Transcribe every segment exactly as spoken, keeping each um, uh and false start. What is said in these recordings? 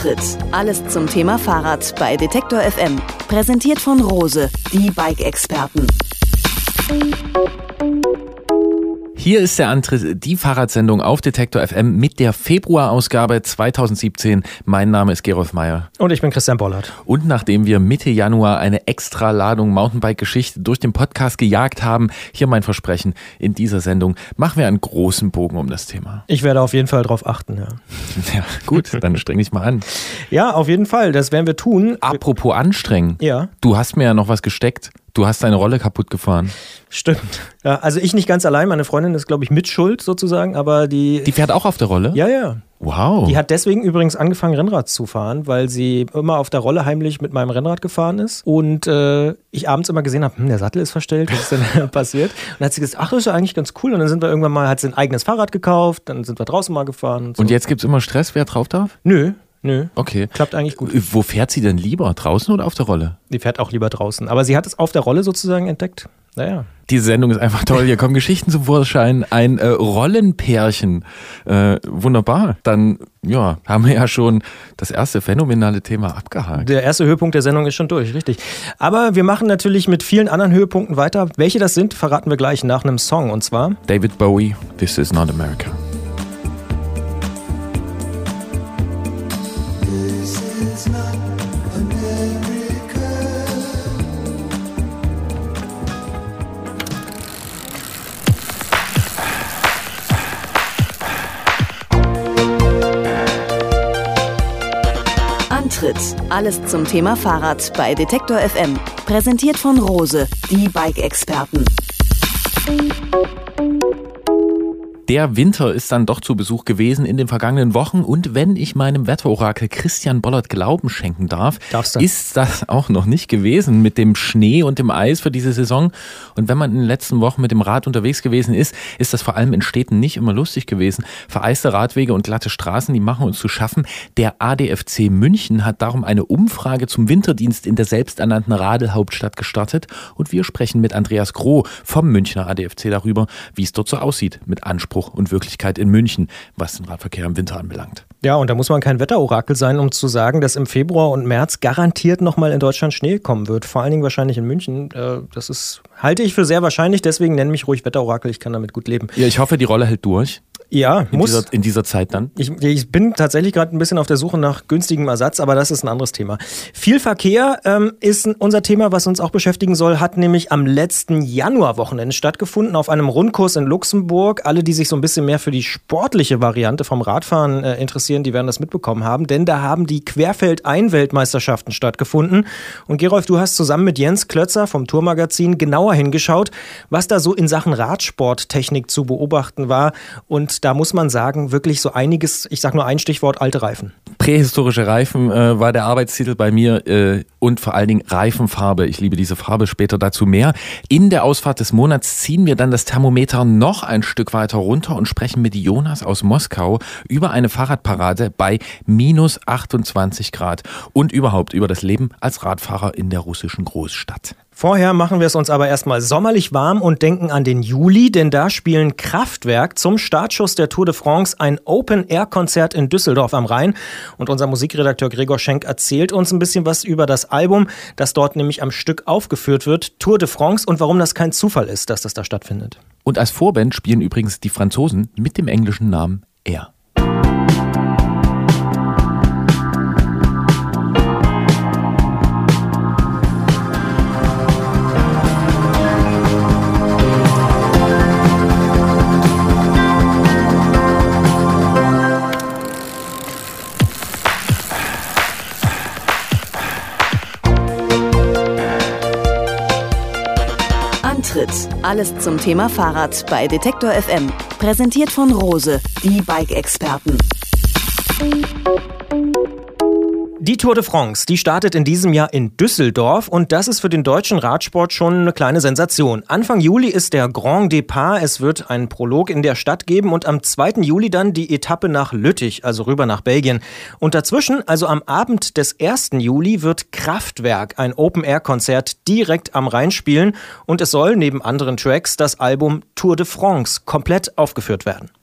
Antritt: Alles zum Thema Fahrrad bei Detektor F M. Präsentiert von Rose, die Bike-Experten. Hier ist der Antritt, die Fahrradsendung auf Detektor F M mit der Februarausgabe zweitausendsiebzehn. Mein Name ist Gerolf Meyer. Und ich bin Christian Bollert. Und nachdem wir Mitte Januar eine extra Ladung Mountainbike-Geschichte durch den Podcast gejagt haben, hier mein Versprechen, in dieser Sendung machen wir einen großen Bogen um das Thema. Ich werde auf jeden Fall drauf achten, ja. Ja, gut, dann streng dich mal an. Ja, auf jeden Fall, das werden wir tun. Apropos anstrengen. Ja. Du hast mir ja noch was gesteckt. Du hast deine Rolle kaputt gefahren. Stimmt. Ja, also ich nicht ganz allein, meine Freundin ist, glaube ich, mit Schuld sozusagen, aber die... Die fährt auch auf der Rolle? Ja, ja. Wow. Die hat deswegen übrigens angefangen, Rennrad zu fahren, weil sie immer auf der Rolle heimlich mit meinem Rennrad gefahren ist und äh, ich abends immer gesehen habe, hm, der Sattel ist verstellt, was ist denn passiert? Und dann hat sie gesagt, ach, das ist ja eigentlich ganz cool. Und dann sind wir irgendwann mal, hat sie ein eigenes Fahrrad gekauft, dann sind wir draußen mal gefahren. Und, so. Und jetzt gibt es immer Stress, wer drauf darf? Nö. Nö. Okay. Klappt eigentlich gut. Wo fährt sie denn lieber? Draußen oder auf der Rolle? Die fährt auch lieber draußen. Aber sie hat es auf der Rolle sozusagen entdeckt. Naja. Diese Sendung ist einfach toll. Hier kommen Geschichten zum Vorschein. Ein äh, Rollenpärchen. Äh, wunderbar. Dann ja, haben wir ja schon das erste phänomenale Thema abgehakt. Der erste Höhepunkt der Sendung ist schon durch, richtig. Aber wir machen natürlich mit vielen anderen Höhepunkten weiter. Welche das sind, verraten wir gleich nach einem Song. Und zwar David Bowie, This Is Not America. Antritt: Alles zum Thema Fahrrad bei Detektor F M. Präsentiert von Rose, die Bike-Experten. Der Winter ist dann doch zu Besuch gewesen in den vergangenen Wochen und wenn ich meinem Wetterorakel Christian Bollert Glauben schenken darf, ist das auch noch nicht gewesen mit dem Schnee und dem Eis für diese Saison. Und wenn man in den letzten Wochen mit dem Rad unterwegs gewesen ist, ist das vor allem in Städten nicht immer lustig gewesen. Vereiste Radwege und glatte Straßen, die machen uns zu schaffen. Der A D F C München hat darum eine Umfrage zum Winterdienst in der selbsternannten Radelhauptstadt gestartet und wir sprechen mit Andreas Groh vom Münchner A D F C darüber, wie es dort so aussieht mit Anspruch und Wirklichkeit in München, was den Radverkehr im Winter anbelangt. Ja, und da muss man kein Wetterorakel sein, um zu sagen, dass im Februar und März garantiert nochmal in Deutschland Schnee kommen wird. Vor allen Dingen wahrscheinlich in München. Das ist, halte ich für sehr wahrscheinlich, deswegen nenne mich ruhig Wetterorakel, ich kann damit gut leben. Ja, ich hoffe, die Rolle hält durch. Ja, in muss. Dieser, in dieser Zeit dann? Ich, ich bin tatsächlich gerade ein bisschen auf der Suche nach günstigem Ersatz, aber das ist ein anderes Thema. Viel Verkehr ähm, ist unser Thema, was uns auch beschäftigen soll, hat nämlich am letzten Januarwochenende stattgefunden auf einem Rundkurs in Luxemburg. Alle, die sich so ein bisschen mehr für die sportliche Variante vom Radfahren äh, interessieren, die werden das mitbekommen haben, denn da haben die Querfeldein-Weltmeisterschaften stattgefunden. Und Gerolf, du hast zusammen mit Jens Klötzer vom Tourmagazin genauer hingeschaut, was da so in Sachen Radsporttechnik zu beobachten war. Und da muss man sagen, wirklich so einiges, ich sage nur ein Stichwort, alte Reifen. Prähistorische Reifen äh, war der Arbeitstitel bei mir äh, und vor allen Dingen Reifenfarbe. Ich liebe diese Farbe, später dazu mehr. In der Ausfahrt des Monats ziehen wir dann das Thermometer noch ein Stück weiter runter und sprechen mit Jonas aus Moskau über eine Fahrradparade bei minus achtundzwanzig Grad und überhaupt über das Leben als Radfahrer in der russischen Großstadt. Vorher machen wir es uns aber erstmal sommerlich warm und denken an den Juli, denn da spielen Kraftwerk zum Startschuss der Tour de France ein Open-Air-Konzert in Düsseldorf am Rhein. Und unser Musikredakteur Gregor Schenk erzählt uns ein bisschen was über das Album, das dort nämlich am Stück aufgeführt wird, Tour de France, und warum das kein Zufall ist, dass das da stattfindet. Und als Vorband spielen übrigens die Franzosen mit dem englischen Namen Air. Antritt: Alles zum Thema Fahrrad bei Detektor F M. Präsentiert von Rose, die Bike-Experten. Die Tour de France, die startet in diesem Jahr in Düsseldorf und das ist für den deutschen Radsport schon eine kleine Sensation. Anfang Juli ist der Grand Départ, es wird einen Prolog in der Stadt geben und am zweiten Juli dann die Etappe nach Lüttich, also rüber nach Belgien. Und dazwischen, also am Abend des ersten Juli, wird Kraftwerk, ein Open-Air-Konzert, direkt am Rhein spielen und es soll neben anderen Tracks das Album Tour de France komplett aufgeführt werden.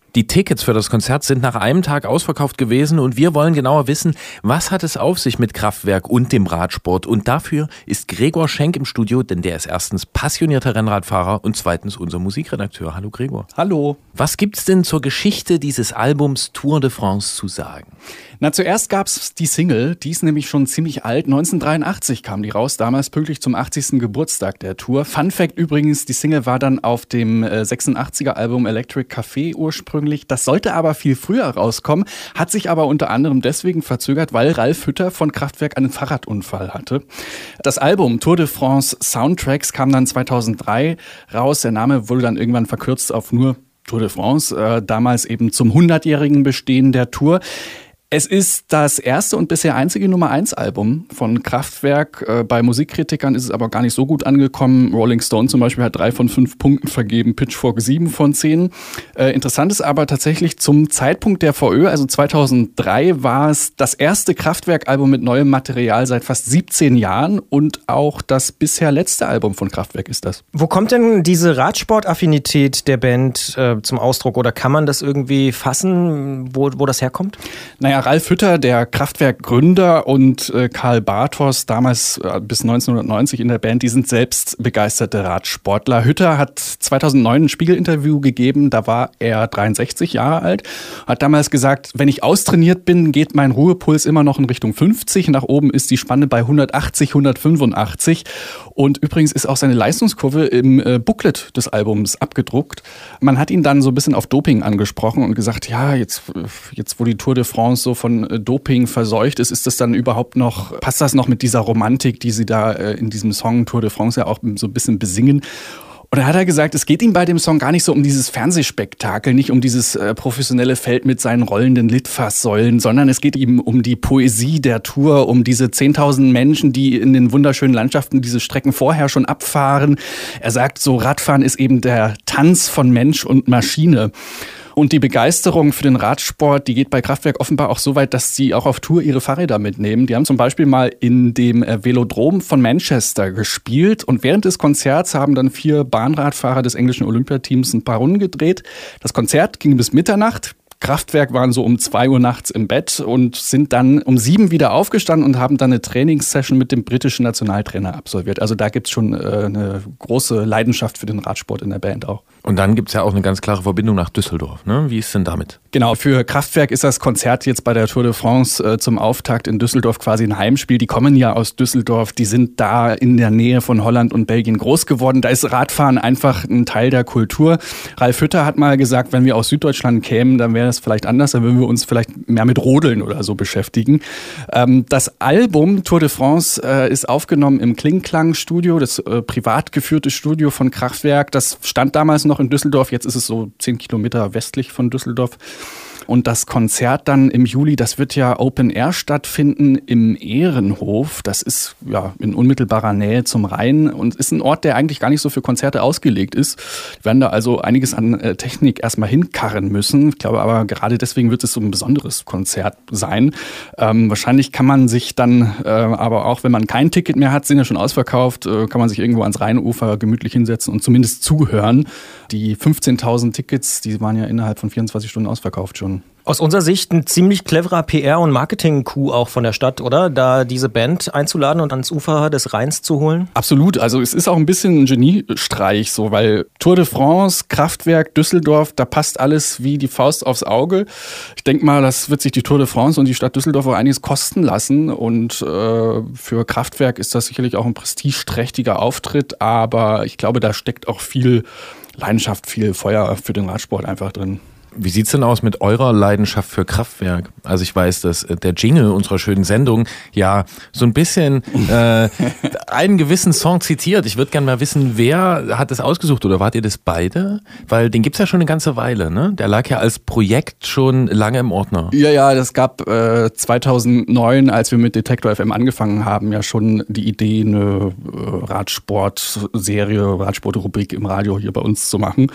Die Tickets für das Konzert sind nach einem Tag ausverkauft gewesen und wir wollen genauer wissen, was hat es auf sich mit Kraftwerk und dem Radsport? Und dafür ist Gregor Schenk im Studio, denn der ist erstens passionierter Rennradfahrer und zweitens unser Musikredakteur. Hallo Gregor. Hallo. Was gibt's denn zur Geschichte dieses Albums Tour de France zu sagen? Na, zuerst gab's die Single, die ist nämlich schon ziemlich alt. neunzehnhundertdreiundachtzig kam die raus, damals pünktlich zum achtzigsten Geburtstag der Tour. Fun Fact übrigens, die Single war dann auf dem äh, sechsundachtziger Album Electric Café ursprünglich. Das sollte aber viel früher rauskommen, hat sich aber unter anderem deswegen verzögert, weil Ralf Hütter von Kraftwerk einen Fahrradunfall hatte. Das Album Tour de France Soundtracks kam dann zweitausenddrei raus. Der Name wurde dann irgendwann verkürzt auf nur Tour de France, äh, damals eben zum hundertjährigen Bestehen der Tour. Es ist das erste und bisher einzige Nummer eins Album von Kraftwerk. Bei Musikkritikern ist es aber gar nicht so gut angekommen. Rolling Stone zum Beispiel hat drei von fünf Punkten vergeben, Pitchfork sieben von zehn. Äh, interessant ist aber tatsächlich zum Zeitpunkt der V Ö, also zweitausenddrei, war es das erste Kraftwerk-Album mit neuem Material seit fast siebzehn Jahren und auch das bisher letzte Album von Kraftwerk ist das. Wo kommt denn diese Radsport-Affinität der Band äh, zum Ausdruck oder kann man das irgendwie fassen, wo, wo das herkommt? Naja, Ralf Hütter, der Kraftwerk-Gründer, und äh, Karl Bartos, damals äh, bis neunzehnhundertneunzig in der Band, die sind selbst begeisterte Radsportler. Hütter hat zweitausendneun ein Spiegel-Interview gegeben, da war er dreiundsechzig Jahre alt, hat damals gesagt, wenn ich austrainiert bin, geht mein Ruhepuls immer noch in Richtung fünfzig, nach oben ist die Spanne bei hundertachtzig, hundertfünfundachtzig und übrigens ist auch seine Leistungskurve im äh, Booklet des Albums abgedruckt. Man hat ihn dann so ein bisschen auf Doping angesprochen und gesagt, ja, jetzt, jetzt wo die Tour de France so von Doping verseucht ist, ist das dann überhaupt noch, passt das noch mit dieser Romantik, die sie da in diesem Song Tour de France ja auch so ein bisschen besingen? Und da hat er gesagt, es geht ihm bei dem Song gar nicht so um dieses Fernsehspektakel, nicht um dieses äh, professionelle Feld mit seinen rollenden Litfaßsäulen, sondern es geht ihm um die Poesie der Tour, um diese zehntausend Menschen, die in den wunderschönen Landschaften diese Strecken vorher schon abfahren. Er sagt so, Radfahren ist eben der Tanz von Mensch und Maschine. Und die Begeisterung für den Radsport, die geht bei Kraftwerk offenbar auch so weit, dass sie auch auf Tour ihre Fahrräder mitnehmen. Die haben zum Beispiel mal in dem Velodrom von Manchester gespielt und während des Konzerts haben dann vier Bahnradfahrer des englischen Olympiateams ein paar Runden gedreht. Das Konzert ging bis Mitternacht. Kraftwerk waren so um zwei Uhr nachts im Bett und sind dann um sieben wieder aufgestanden und haben dann eine Trainingssession mit dem britischen Nationaltrainer absolviert. Also da gibt's schon äh, eine große Leidenschaft für den Radsport in der Band auch. Und dann gibt's ja auch eine ganz klare Verbindung nach Düsseldorf, ne? Wie ist denn damit? Genau, für Kraftwerk ist das Konzert jetzt bei der Tour de France äh, zum Auftakt in Düsseldorf quasi ein Heimspiel. Die kommen ja aus Düsseldorf, die sind da in der Nähe von Holland und Belgien groß geworden. Da ist Radfahren einfach ein Teil der Kultur. Ralf Hütter hat mal gesagt, wenn wir aus Süddeutschland kämen, dann wäre das vielleicht anders, dann würden wir uns vielleicht mehr mit Rodeln oder so beschäftigen. Ähm, das Album Tour de France äh, ist aufgenommen im Klingklang-Studio, das äh, privat geführte Studio von Kraftwerk. Das stand damals noch in Düsseldorf, jetzt ist es so zehn Kilometer westlich von Düsseldorf. Und das Konzert dann im Juli, das wird ja Open Air stattfinden im Ehrenhof. Das ist ja in unmittelbarer Nähe zum Rhein und ist ein Ort, der eigentlich gar nicht so für Konzerte ausgelegt ist. Wir werden da also einiges an äh, Technik erstmal hinkarren müssen. Ich glaube aber gerade deswegen wird es so ein besonderes Konzert sein. Ähm, wahrscheinlich kann man sich dann äh, aber auch, wenn man kein Ticket mehr hat, sind ja schon ausverkauft, äh, kann man sich irgendwo ans Rheinufer gemütlich hinsetzen und zumindest zuhören. Die fünfzehntausend Tickets, die waren ja innerhalb von vierundzwanzig Stunden ausverkauft schon. Aus unserer Sicht ein ziemlich cleverer P R- und Marketing-Coup auch von der Stadt, oder? Da diese Band einzuladen und ans Ufer des Rheins zu holen? Absolut. Also es ist auch ein bisschen ein Geniestreich so, weil Tour de France, Kraftwerk, Düsseldorf, da passt alles wie die Faust aufs Auge. Ich denke mal, das wird sich die Tour de France und die Stadt Düsseldorf auch einiges kosten lassen. Und äh, für Kraftwerk ist das sicherlich auch ein prestigeträchtiger Auftritt. Aber ich glaube, da steckt auch viel Leidenschaft, viel Feuer für den Radsport einfach drin. Wie sieht's denn aus mit eurer Leidenschaft für Kraftwerk? Also ich weiß, dass der Jingle unserer schönen Sendung ja so ein bisschen äh, einen gewissen Song zitiert. Ich würde gerne mal wissen, wer hat das ausgesucht oder wart ihr das beide? Weil den gibt's ja schon eine ganze Weile, ne? Der lag ja als Projekt schon lange im Ordner. Ja, ja, das gab äh, zweitausendneun, als wir mit Detektor F M angefangen haben, ja schon die Idee, eine äh, Radsport-Serie, Radsport-Rubrik im Radio hier bei uns zu machen.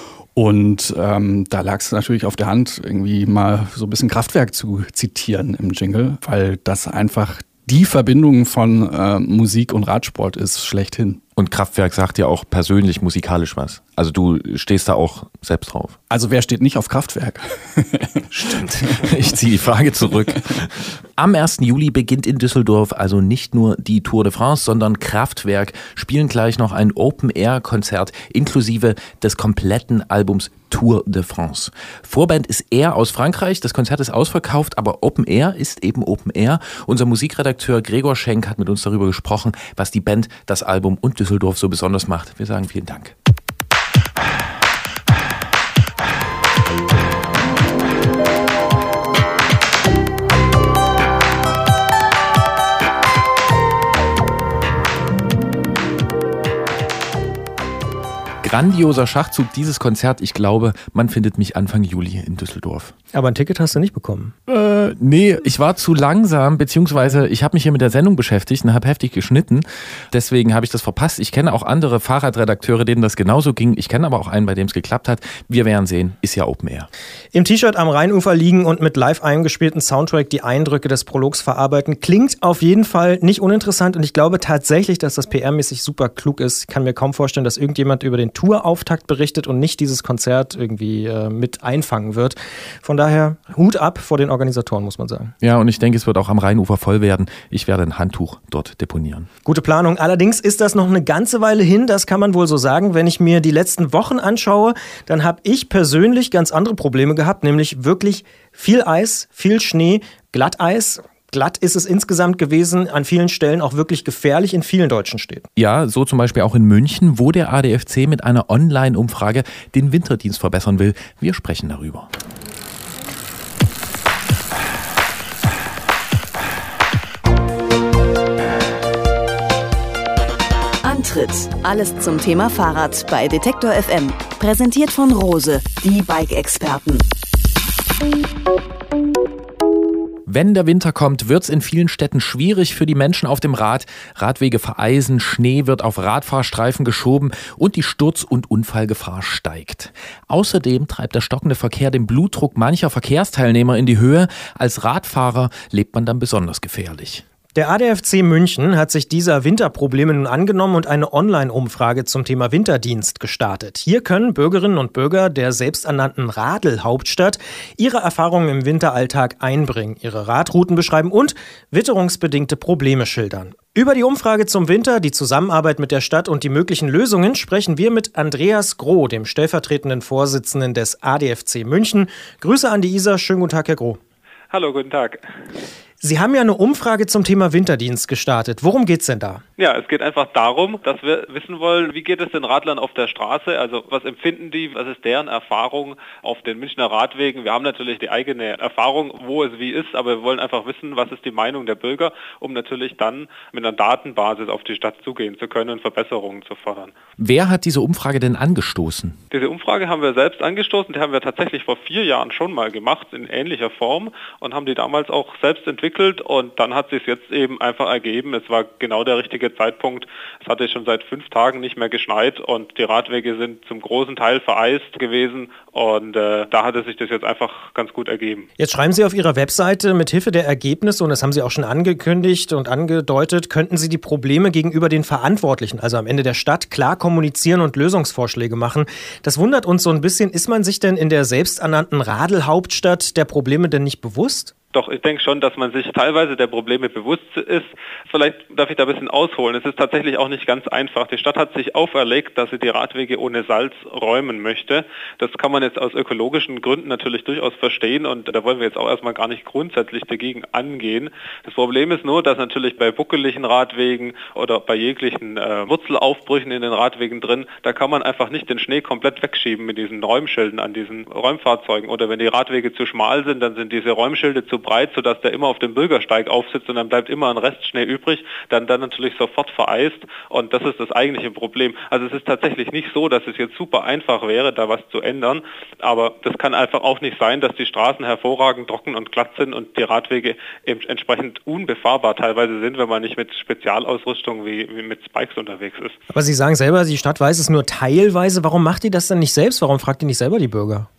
Und ähm, da lag es natürlich auf der Hand, irgendwie mal so ein bisschen Kraftwerk zu zitieren im Jingle, weil das einfach die Verbindung von äh, Musik und Radsport ist schlechthin. Und Kraftwerk sagt ja auch persönlich musikalisch was. Also du stehst da auch selbst drauf. Also wer steht nicht auf Kraftwerk? Stimmt. Ich ziehe die Frage zurück. Am ersten Juli beginnt in Düsseldorf also nicht nur die Tour de France, sondern Kraftwerk spielen gleich noch ein Open-Air-Konzert inklusive des kompletten Albums Tour de France. Vorband ist Air aus Frankreich. Das Konzert ist ausverkauft, aber Open Air ist eben Open Air. Unser Musikredakteur Gregor Schenk hat mit uns darüber gesprochen, was die Band, das Album und Düsseldorf so besonders macht. Wir sagen vielen Dank. Grandioser Schachzug, dieses Konzert. Ich glaube, man findet mich Anfang Juli in Düsseldorf. Aber ein Ticket hast du nicht bekommen? Äh, nee, ich war zu langsam, beziehungsweise ich habe mich hier mit der Sendung beschäftigt und habe heftig geschnitten. Deswegen habe ich das verpasst. Ich kenne auch andere Fahrradredakteure, denen das genauso ging. Ich kenne aber auch einen, bei dem es geklappt hat. Wir werden sehen, ist ja Open Air. Im T-Shirt am Rheinufer liegen und mit live eingespielten Soundtrack die Eindrücke des Prologs verarbeiten. Klingt auf jeden Fall nicht uninteressant und ich glaube tatsächlich, dass das P R-mäßig super klug ist. Ich kann mir kaum vorstellen, dass irgendjemand über den Tourauftakt berichtet und nicht dieses Konzert irgendwie äh, mit einfangen wird. Von daher Hut ab vor den Organisatoren, muss man sagen. Ja, und ich denke, es wird auch am Rheinufer voll werden. Ich werde ein Handtuch dort deponieren. Gute Planung. Allerdings ist das noch eine ganze Weile hin, das kann man wohl so sagen. Wenn ich mir die letzten Wochen anschaue, dann habe ich persönlich ganz andere Probleme gehabt, nämlich wirklich viel Eis, viel Schnee, Glatteis. Glatt ist es insgesamt gewesen, an vielen Stellen auch wirklich gefährlich in vielen deutschen Städten. Ja, so zum Beispiel auch in München, wo der A D F C mit einer Online-Umfrage den Winterdienst verbessern will. Wir sprechen darüber. Antritt. Alles zum Thema Fahrrad bei Detektor F M. Präsentiert von Rose, die Bike-Experten. Wenn der Winter kommt, wird es in vielen Städten schwierig für die Menschen auf dem Rad. Radwege vereisen, Schnee wird auf Radfahrstreifen geschoben und die Sturz- und Unfallgefahr steigt. Außerdem treibt der stockende Verkehr den Blutdruck mancher Verkehrsteilnehmer in die Höhe. Als Radfahrer lebt man dann besonders gefährlich. Der A D F C München hat sich dieser Winterprobleme nun angenommen und eine Online-Umfrage zum Thema Winterdienst gestartet. Hier können Bürgerinnen und Bürger der selbsternannten Radl-Hauptstadt ihre Erfahrungen im Winteralltag einbringen, ihre Radrouten beschreiben und witterungsbedingte Probleme schildern. Über die Umfrage zum Winter, die Zusammenarbeit mit der Stadt und die möglichen Lösungen sprechen wir mit Andreas Groh, dem stellvertretenden Vorsitzenden des A D F C München. Grüße an die Isar. Schönen guten Tag, Herr Groh. Hallo, guten Tag. Sie haben ja eine Umfrage zum Thema Winterdienst gestartet. Worum geht's denn da? Ja, es geht einfach darum, dass wir wissen wollen, wie geht es den Radlern auf der Straße? Also was empfinden die? Was ist deren Erfahrung auf den Münchner Radwegen? Wir haben natürlich die eigene Erfahrung, wo es wie ist, aber wir wollen einfach wissen, was ist die Meinung der Bürger, um natürlich dann mit einer Datenbasis auf die Stadt zugehen zu können und Verbesserungen zu fordern. Wer hat diese Umfrage denn angestoßen? Diese Umfrage haben wir selbst angestoßen. Die haben wir tatsächlich vor vier Jahren schon mal gemacht in ähnlicher Form und haben die damals auch selbst entwickelt. Und dann hat sich jetzt eben einfach ergeben, es war genau der richtige Zeitpunkt. Es hatte schon seit fünf Tagen nicht mehr geschneit und die Radwege sind zum großen Teil vereist gewesen und äh, da hatte sich das jetzt einfach ganz gut ergeben. Jetzt schreiben Sie auf Ihrer Webseite, mit Hilfe der Ergebnisse, und das haben Sie auch schon angekündigt und angedeutet, könnten Sie die Probleme gegenüber den Verantwortlichen, also am Ende der Stadt, klar kommunizieren und Lösungsvorschläge machen. Das wundert uns so ein bisschen. Ist man sich denn in der selbsternannten Radl-Hauptstadt der Probleme denn nicht bewusst? Doch, ich denke schon, dass man sich teilweise der Probleme bewusst ist. Vielleicht darf ich da ein bisschen ausholen. Es ist tatsächlich auch nicht ganz einfach. Die Stadt hat sich auferlegt, dass sie die Radwege ohne Salz räumen möchte. Das kann man jetzt aus ökologischen Gründen natürlich durchaus verstehen und da wollen wir jetzt auch erstmal gar nicht grundsätzlich dagegen angehen. Das Problem ist nur, dass natürlich bei buckeligen Radwegen oder bei jeglichen äh, Wurzelaufbrüchen in den Radwegen drin, da kann man einfach nicht den Schnee komplett wegschieben mit diesen Räumschilden an diesen Räumfahrzeugen. Oder wenn die Radwege zu schmal sind, dann sind diese Räumschilde zu breit, sodass der immer auf dem Bürgersteig aufsitzt und dann bleibt immer ein Restschnee übrig, dann dann natürlich sofort vereist und das ist das eigentliche Problem. Also es ist tatsächlich nicht so, dass es jetzt super einfach wäre, da was zu ändern, aber das kann einfach auch nicht sein, dass die Straßen hervorragend trocken und glatt sind und die Radwege eben entsprechend unbefahrbar teilweise sind, wenn man nicht mit Spezialausrüstung wie, wie mit Spikes unterwegs ist. Aber Sie sagen selber, die Stadt weiß es nur teilweise. Warum macht die das dann nicht selbst? Warum fragt die nicht selber die Bürger?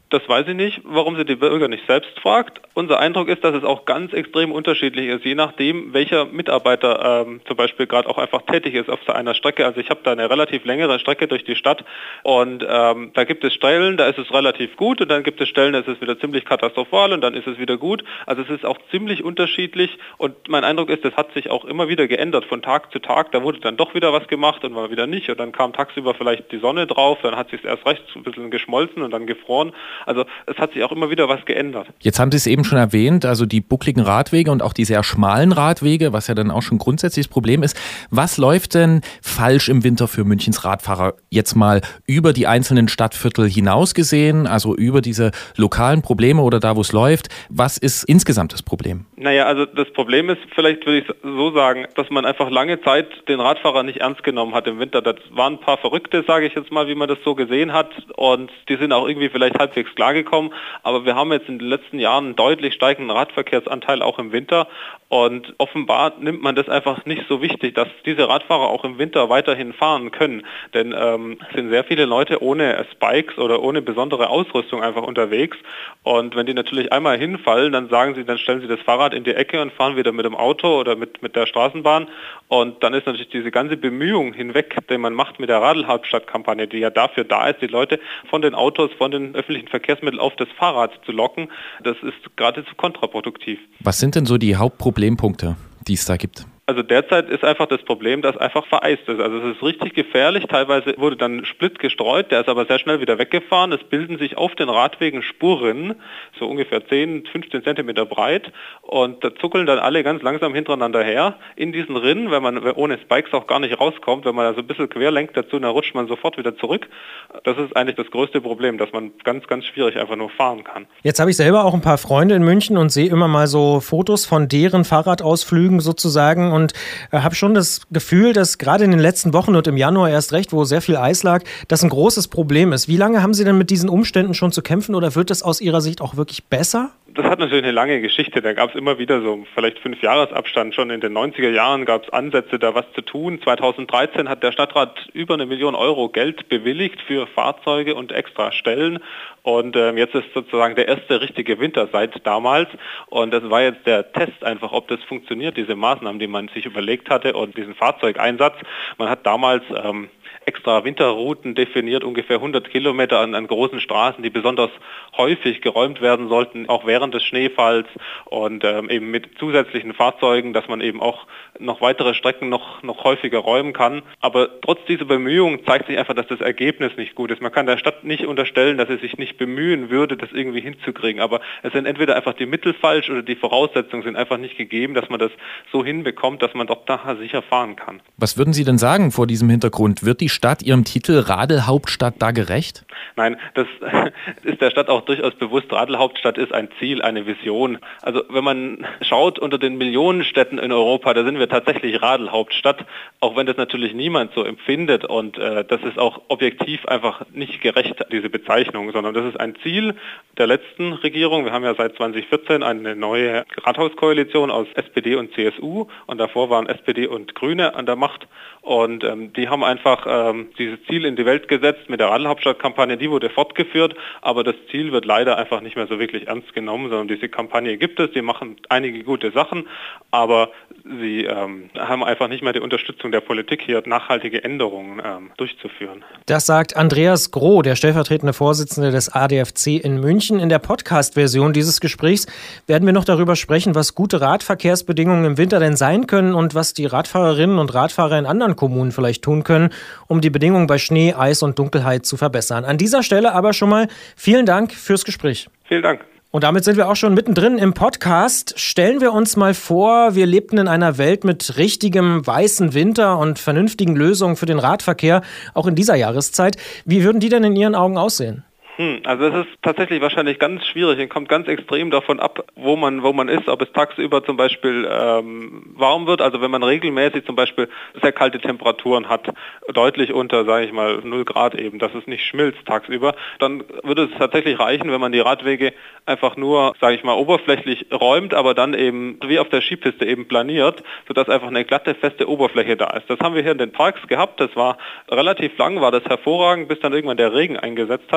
Das weiß ich nicht, warum sie die Bürger nicht selbst fragt. Unser Eindruck ist, dass es auch ganz extrem unterschiedlich ist, je nachdem, welcher Mitarbeiter ähm, zum Beispiel gerade auch einfach tätig ist auf so einer Strecke. Also ich habe da eine relativ längere Strecke durch die Stadt und ähm, da gibt es Stellen, da ist es relativ gut und dann gibt es Stellen, da ist es wieder ziemlich katastrophal und dann ist es wieder gut. Also es ist auch ziemlich unterschiedlich und mein Eindruck ist, das hat sich auch immer wieder geändert von Tag zu Tag. Da wurde dann doch wieder was gemacht und mal wieder nicht und dann kam tagsüber vielleicht die Sonne drauf, dann hat sich erst recht ein bisschen geschmolzen und dann gefroren. Also es hat sich auch immer wieder was geändert. Jetzt haben Sie es eben schon erwähnt, also die buckligen Radwege und auch die sehr schmalen Radwege, was ja dann auch schon grundsätzlich das Problem ist. Was läuft denn falsch im Winter für Münchens Radfahrer? Jetzt mal über die einzelnen Stadtviertel hinaus gesehen, also über diese lokalen Probleme oder da, wo es läuft. Was ist insgesamt das Problem? Naja, also das Problem ist, vielleicht würde ich so sagen, dass man einfach lange Zeit den Radfahrer nicht ernst genommen hat im Winter. Das waren ein paar Verrückte, sage ich jetzt mal, wie man das so gesehen hat und die sind auch irgendwie vielleicht halbwegs klargekommen. Aber wir haben jetzt in den letzten Jahren einen deutlich steigenden Radverkehrsanteil auch im Winter und offenbar nimmt man das einfach nicht so wichtig, dass diese Radfahrer auch im Winter weiterhin fahren können. Denn ähm, es sind sehr viele Leute ohne Spikes oder ohne besondere Ausrüstung einfach unterwegs und wenn die natürlich einmal hinfallen, dann sagen sie, dann stellen sie das Fahrrad in die Ecke und fahren wieder mit dem Auto oder mit, mit der Straßenbahn und dann ist natürlich diese ganze Bemühung hinweg, die man macht mit der Radl-Hauptstadt-Kampagne, die ja dafür da ist, die Leute von den Autos, von den öffentlichen Verkehrsmitteln auf das Fahrrad zu locken, das ist geradezu kontraproduktiv. Was sind denn so die Hauptproblempunkte, die es da gibt? Also derzeit ist einfach das Problem, dass einfach vereist ist. Also es ist richtig gefährlich. Teilweise wurde dann Split gestreut, der ist aber sehr schnell wieder weggefahren. Es bilden sich auf den Radwegen Spurrinnen, so ungefähr zehn, fünfzehn Zentimeter breit und da zuckeln dann alle ganz langsam hintereinander her. In diesen Rinnen, wenn man ohne Spikes auch gar nicht rauskommt, wenn man also ein bisschen quer lenkt dazu, dann rutscht man sofort wieder zurück. Das ist eigentlich das größte Problem, dass man ganz, ganz schwierig einfach nur fahren kann. Jetzt habe ich selber auch ein paar Freunde in München und sehe immer mal so Fotos von deren Fahrradausflügen sozusagen und äh, habe schon das Gefühl, dass gerade in den letzten Wochen und im Januar erst recht, wo sehr viel Eis lag, das ein großes Problem ist. Wie lange haben Sie denn mit diesen Umständen schon zu kämpfen oder wird das aus Ihrer Sicht auch wirklich besser? Das hat natürlich eine lange Geschichte. Da gab es immer wieder so vielleicht fünf Jahresabstand. Schon in den neunziger Jahren gab es Ansätze, da was zu tun. zweitausenddreizehn hat der Stadtrat über eine Million Euro Geld bewilligt für Fahrzeuge und extra Stellen. Und ähm, jetzt ist sozusagen der erste richtige Winter seit damals. Und das war jetzt der Test einfach, ob das funktioniert, diese Maßnahmen, die man sich überlegt hatte und diesen Fahrzeugeinsatz. Man hat damals ähm, extra Winterrouten definiert, ungefähr hundert Kilometer an, an großen Straßen, die besonders häufig geräumt werden sollten, auch während des Schneefalls und ähm, eben mit zusätzlichen Fahrzeugen, dass man eben auch noch weitere Strecken noch, noch häufiger räumen kann. Aber trotz dieser Bemühungen zeigt sich einfach, dass das Ergebnis nicht gut ist. Man kann der Stadt nicht unterstellen, dass sie sich nicht bemühen würde, das irgendwie hinzukriegen. Aber es sind entweder einfach die Mittel falsch oder die Voraussetzungen sind einfach nicht gegeben, dass man das so hinbekommt, dass man dort nachher sicher fahren kann. Was würden Sie denn sagen vor diesem Hintergrund? Wird die Stadt ihrem Titel Radl-Hauptstadt da gerecht? Nein, das ist der Stadt auch durchaus bewusst. Radl-Hauptstadt ist ein Ziel, eine Vision. Also wenn man schaut unter den Millionenstädten in Europa, da sind wir tatsächlich Radl-Hauptstadt, auch wenn das natürlich niemand so empfindet und äh, das ist auch objektiv einfach nicht gerecht, diese Bezeichnung, sondern das ist ein Ziel der letzten Regierung. Wir haben ja seit zweitausendvierzehn eine neue Rathauskoalition aus S P D und C S U und davor waren S P D und Grüne an der Macht und ähm, die haben einfach ähm, dieses Ziel in die Welt gesetzt mit der Radl-Hauptstadt-Kampagne, die wurde fortgeführt, aber das Ziel wird leider einfach nicht mehr so wirklich ernst genommen, sondern diese Kampagne gibt es, die machen einige gute Sachen, aber sie ähm, haben einfach nicht mehr die Unterstützung der Politik, hier nachhaltige Änderungen ähm, durchzuführen. Das sagt Andreas Groh, der stellvertretende Vorsitzende des A D F C in München. In der Podcast-Version dieses Gesprächs werden wir noch darüber sprechen, was gute Radverkehrsbedingungen im Winter denn sein können und was die Radfahrerinnen und Radfahrer in anderen Kommunen vielleicht tun können, um die Bedingungen bei Schnee, Eis und Dunkelheit zu verbessern. An dieser Stelle aber schon mal vielen Dank fürs Gespräch. Vielen Dank. Und damit sind wir auch schon mittendrin im Podcast. Stellen wir uns mal vor, wir lebten in einer Welt mit richtigem weißen Winter und vernünftigen Lösungen für den Radverkehr, auch in dieser Jahreszeit. Wie würden die denn in Ihren Augen aussehen? Hm, also es ist tatsächlich wahrscheinlich ganz schwierig und kommt ganz extrem davon ab, wo man wo man ist, ob es tagsüber zum Beispiel ähm, warm wird, also wenn man regelmäßig zum Beispiel sehr kalte Temperaturen hat, deutlich unter, sage ich mal, null Grad eben, dass es nicht schmilzt tagsüber, dann würde es tatsächlich reichen, wenn man die Radwege einfach nur, sage ich mal, oberflächlich räumt, aber dann eben wie auf der Skipiste eben planiert, sodass einfach eine glatte, feste Oberfläche da ist. Das haben wir hier in den Parks gehabt, das war relativ lang, war das hervorragend, bis dann irgendwann der Regen eingesetzt hat. Und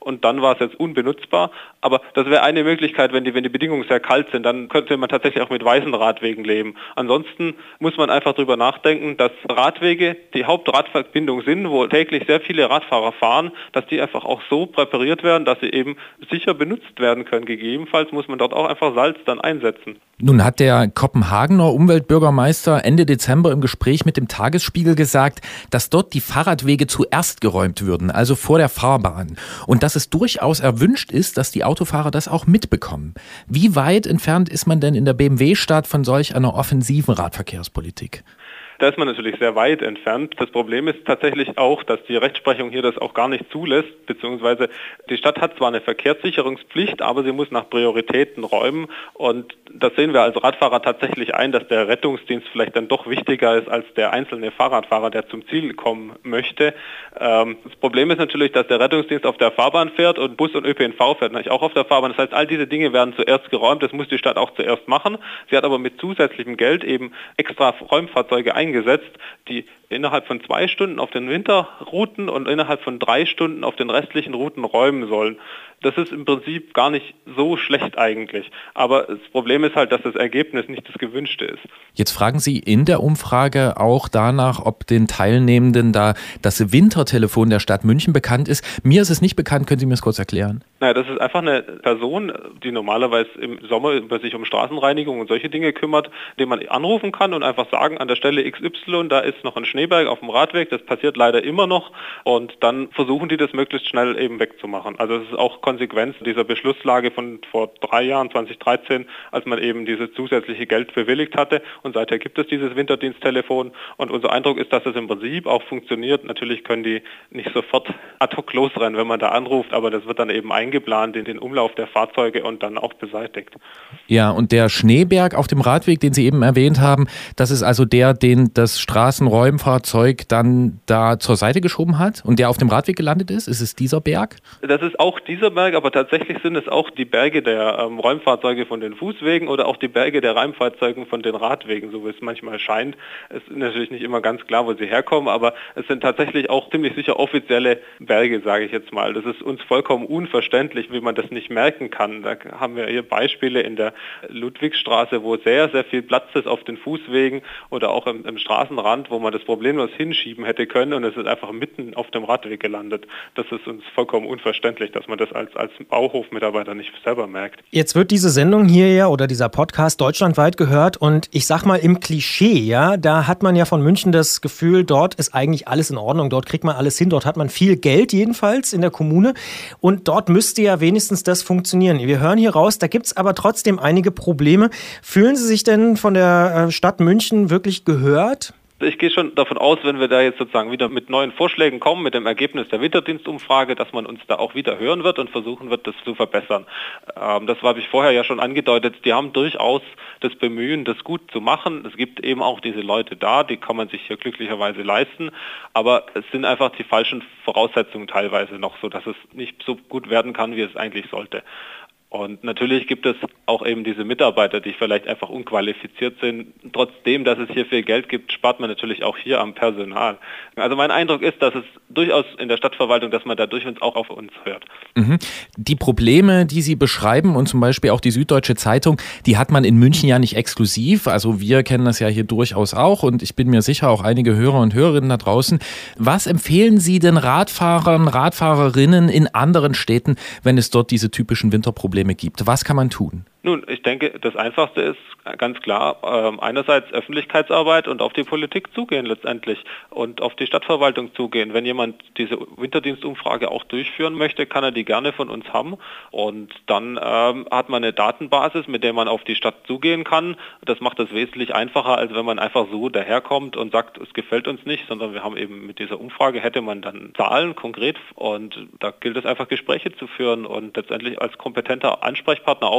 und dann war es jetzt unbenutzbar. Aber das wäre eine Möglichkeit, wenn die, wenn die Bedingungen sehr kalt sind, dann könnte man tatsächlich auch mit weißen Radwegen leben. Ansonsten muss man einfach darüber nachdenken, dass Radwege die Hauptradverbindung sind, wo täglich sehr viele Radfahrer fahren, dass die einfach auch so präpariert werden, dass sie eben sicher benutzt werden können. Gegebenenfalls muss man dort auch einfach Salz dann einsetzen. Nun hat der Kopenhagener Umweltbürgermeister Ende Dezember im Gespräch mit dem Tagesspiegel gesagt, dass dort die Fahrradwege zuerst geräumt würden, also vor der Fahrbahn. Und dass es durchaus erwünscht ist, dass die Autofahrer das auch mitbekommen. Wie weit entfernt ist man denn in der B M W-Stadt von solch einer offensiven Radverkehrspolitik? Da ist man natürlich sehr weit entfernt. Das Problem ist tatsächlich auch, dass die Rechtsprechung hier das auch gar nicht zulässt, beziehungsweise die Stadt hat zwar eine Verkehrssicherungspflicht, aber sie muss nach Prioritäten räumen und das sehen wir als Radfahrer tatsächlich ein, dass der Rettungsdienst vielleicht dann doch wichtiger ist als der einzelne Fahrradfahrer, der zum Ziel kommen möchte. Ähm, das Problem ist natürlich, dass der Rettungsdienst auf der Fahrbahn fährt und Bus und Ö P N V fährt natürlich auch auf der Fahrbahn. Das heißt, all diese Dinge werden zuerst geräumt, das muss die Stadt auch zuerst machen. Sie hat aber mit zusätzlichem Geld eben extra Räumfahrzeuge eingesetzt, gesetzt, die innerhalb von zwei Stunden auf den Winterrouten und innerhalb von drei Stunden auf den restlichen Routen räumen sollen. Das ist im Prinzip gar nicht so schlecht eigentlich. Aber das Problem ist halt, dass das Ergebnis nicht das gewünschte ist. Jetzt fragen Sie in der Umfrage auch danach, ob den Teilnehmenden da das Wintertelefon der Stadt München bekannt ist. Mir ist es nicht bekannt. Können Sie mir das kurz erklären? Naja, das ist einfach eine Person, die normalerweise im Sommer sich um Straßenreinigung und solche Dinge kümmert, den man anrufen kann und einfach sagen, an der Stelle X Y, da ist noch ein Schneeberg auf dem Radweg. Das passiert leider immer noch. Und dann versuchen die das möglichst schnell eben wegzumachen. Also es ist auch Konsequenz dieser Beschlusslage von vor drei Jahren, zwanzig dreizehn, als man eben dieses zusätzliche Geld bewilligt hatte. Und seither gibt es dieses Winterdiensttelefon. Und unser Eindruck ist, dass es im Prinzip auch funktioniert. Natürlich können die nicht sofort ad hoc losrennen, wenn man da anruft, aber das wird dann eben eingeplant in den Umlauf der Fahrzeuge und dann auch beseitigt. Ja, und der Schneeberg auf dem Radweg, den Sie eben erwähnt haben, das ist also der, den das Straßenräumfahrzeug dann da zur Seite geschoben hat und der auf dem Radweg gelandet ist? Ist es dieser Berg? Das ist auch dieser Berg, aber tatsächlich sind es auch die Berge der ähm, Räumfahrzeuge von den Fußwegen oder auch die Berge der Räumfahrzeuge von den Radwegen, so wie es manchmal scheint. Es ist natürlich nicht immer ganz klar, wo sie herkommen, aber es sind tatsächlich auch ziemlich sicher offizielle Berge, sage ich jetzt mal. Das ist uns vollkommen unverständlich, wie man das nicht merken kann. Da haben wir hier Beispiele in der Ludwigstraße, wo sehr, sehr viel Platz ist auf den Fußwegen oder auch im, im Straßenrand, wo man das problemlos hinschieben hätte können und es ist einfach mitten auf dem Radweg gelandet. Das ist uns vollkommen unverständlich, dass man das als, als Bauhofmitarbeiter nicht selber merkt. Jetzt wird diese Sendung hier ja oder dieser Podcast deutschlandweit gehört und ich sag mal im Klischee, ja, da hat man ja von München das Gefühl, dort ist eigentlich alles in Ordnung, dort kriegt man alles hin, dort hat man viel Geld jedenfalls in der Kommune und dort müsste ja wenigstens das funktionieren. Wir hören hier raus, da gibt es aber trotzdem einige Probleme. Fühlen Sie sich denn von der Stadt München wirklich gehört? Ich gehe schon davon aus, wenn wir da jetzt sozusagen wieder mit neuen Vorschlägen kommen, mit dem Ergebnis der Winterdienstumfrage, dass man uns da auch wieder hören wird und versuchen wird, das zu verbessern. Ähm, das habe ich vorher ja schon angedeutet. Die haben durchaus das Bemühen, das gut zu machen. Es gibt eben auch diese Leute da, die kann man sich hier glücklicherweise leisten. Aber es sind einfach die falschen Voraussetzungen teilweise noch, so dass es nicht so gut werden kann, wie es eigentlich sollte. Und natürlich gibt es auch eben diese Mitarbeiter, die vielleicht einfach unqualifiziert sind. Trotzdem, dass es hier viel Geld gibt, spart man natürlich auch hier am Personal. Also mein Eindruck ist, dass es durchaus in der Stadtverwaltung, dass man da durchaus auch auf uns hört. Mhm. Die Probleme, die Sie beschreiben und zum Beispiel auch die Süddeutsche Zeitung, die hat man in München ja nicht exklusiv. Also wir kennen das ja hier durchaus auch und ich bin mir sicher, auch einige Hörer und Hörerinnen da draußen. Was empfehlen Sie denn Radfahrern, Radfahrerinnen in anderen Städten, wenn es dort diese typischen Winterprobleme gibt? Was kann man tun? Nun, ich denke, das Einfachste ist ganz klar, äh, einerseits Öffentlichkeitsarbeit und auf die Politik zugehen letztendlich und auf die Stadtverwaltung zugehen. Wenn jemand diese Winterdienstumfrage auch durchführen möchte, kann er die gerne von uns haben und dann ähm, hat man eine Datenbasis, mit der man auf die Stadt zugehen kann. Das macht es wesentlich einfacher, als wenn man einfach so daherkommt und sagt, es gefällt uns nicht, sondern wir haben eben mit dieser Umfrage hätte man dann Zahlen konkret und da gilt es einfach Gespräche zu führen und letztendlich als kompetenter Ansprechpartner aufzutreten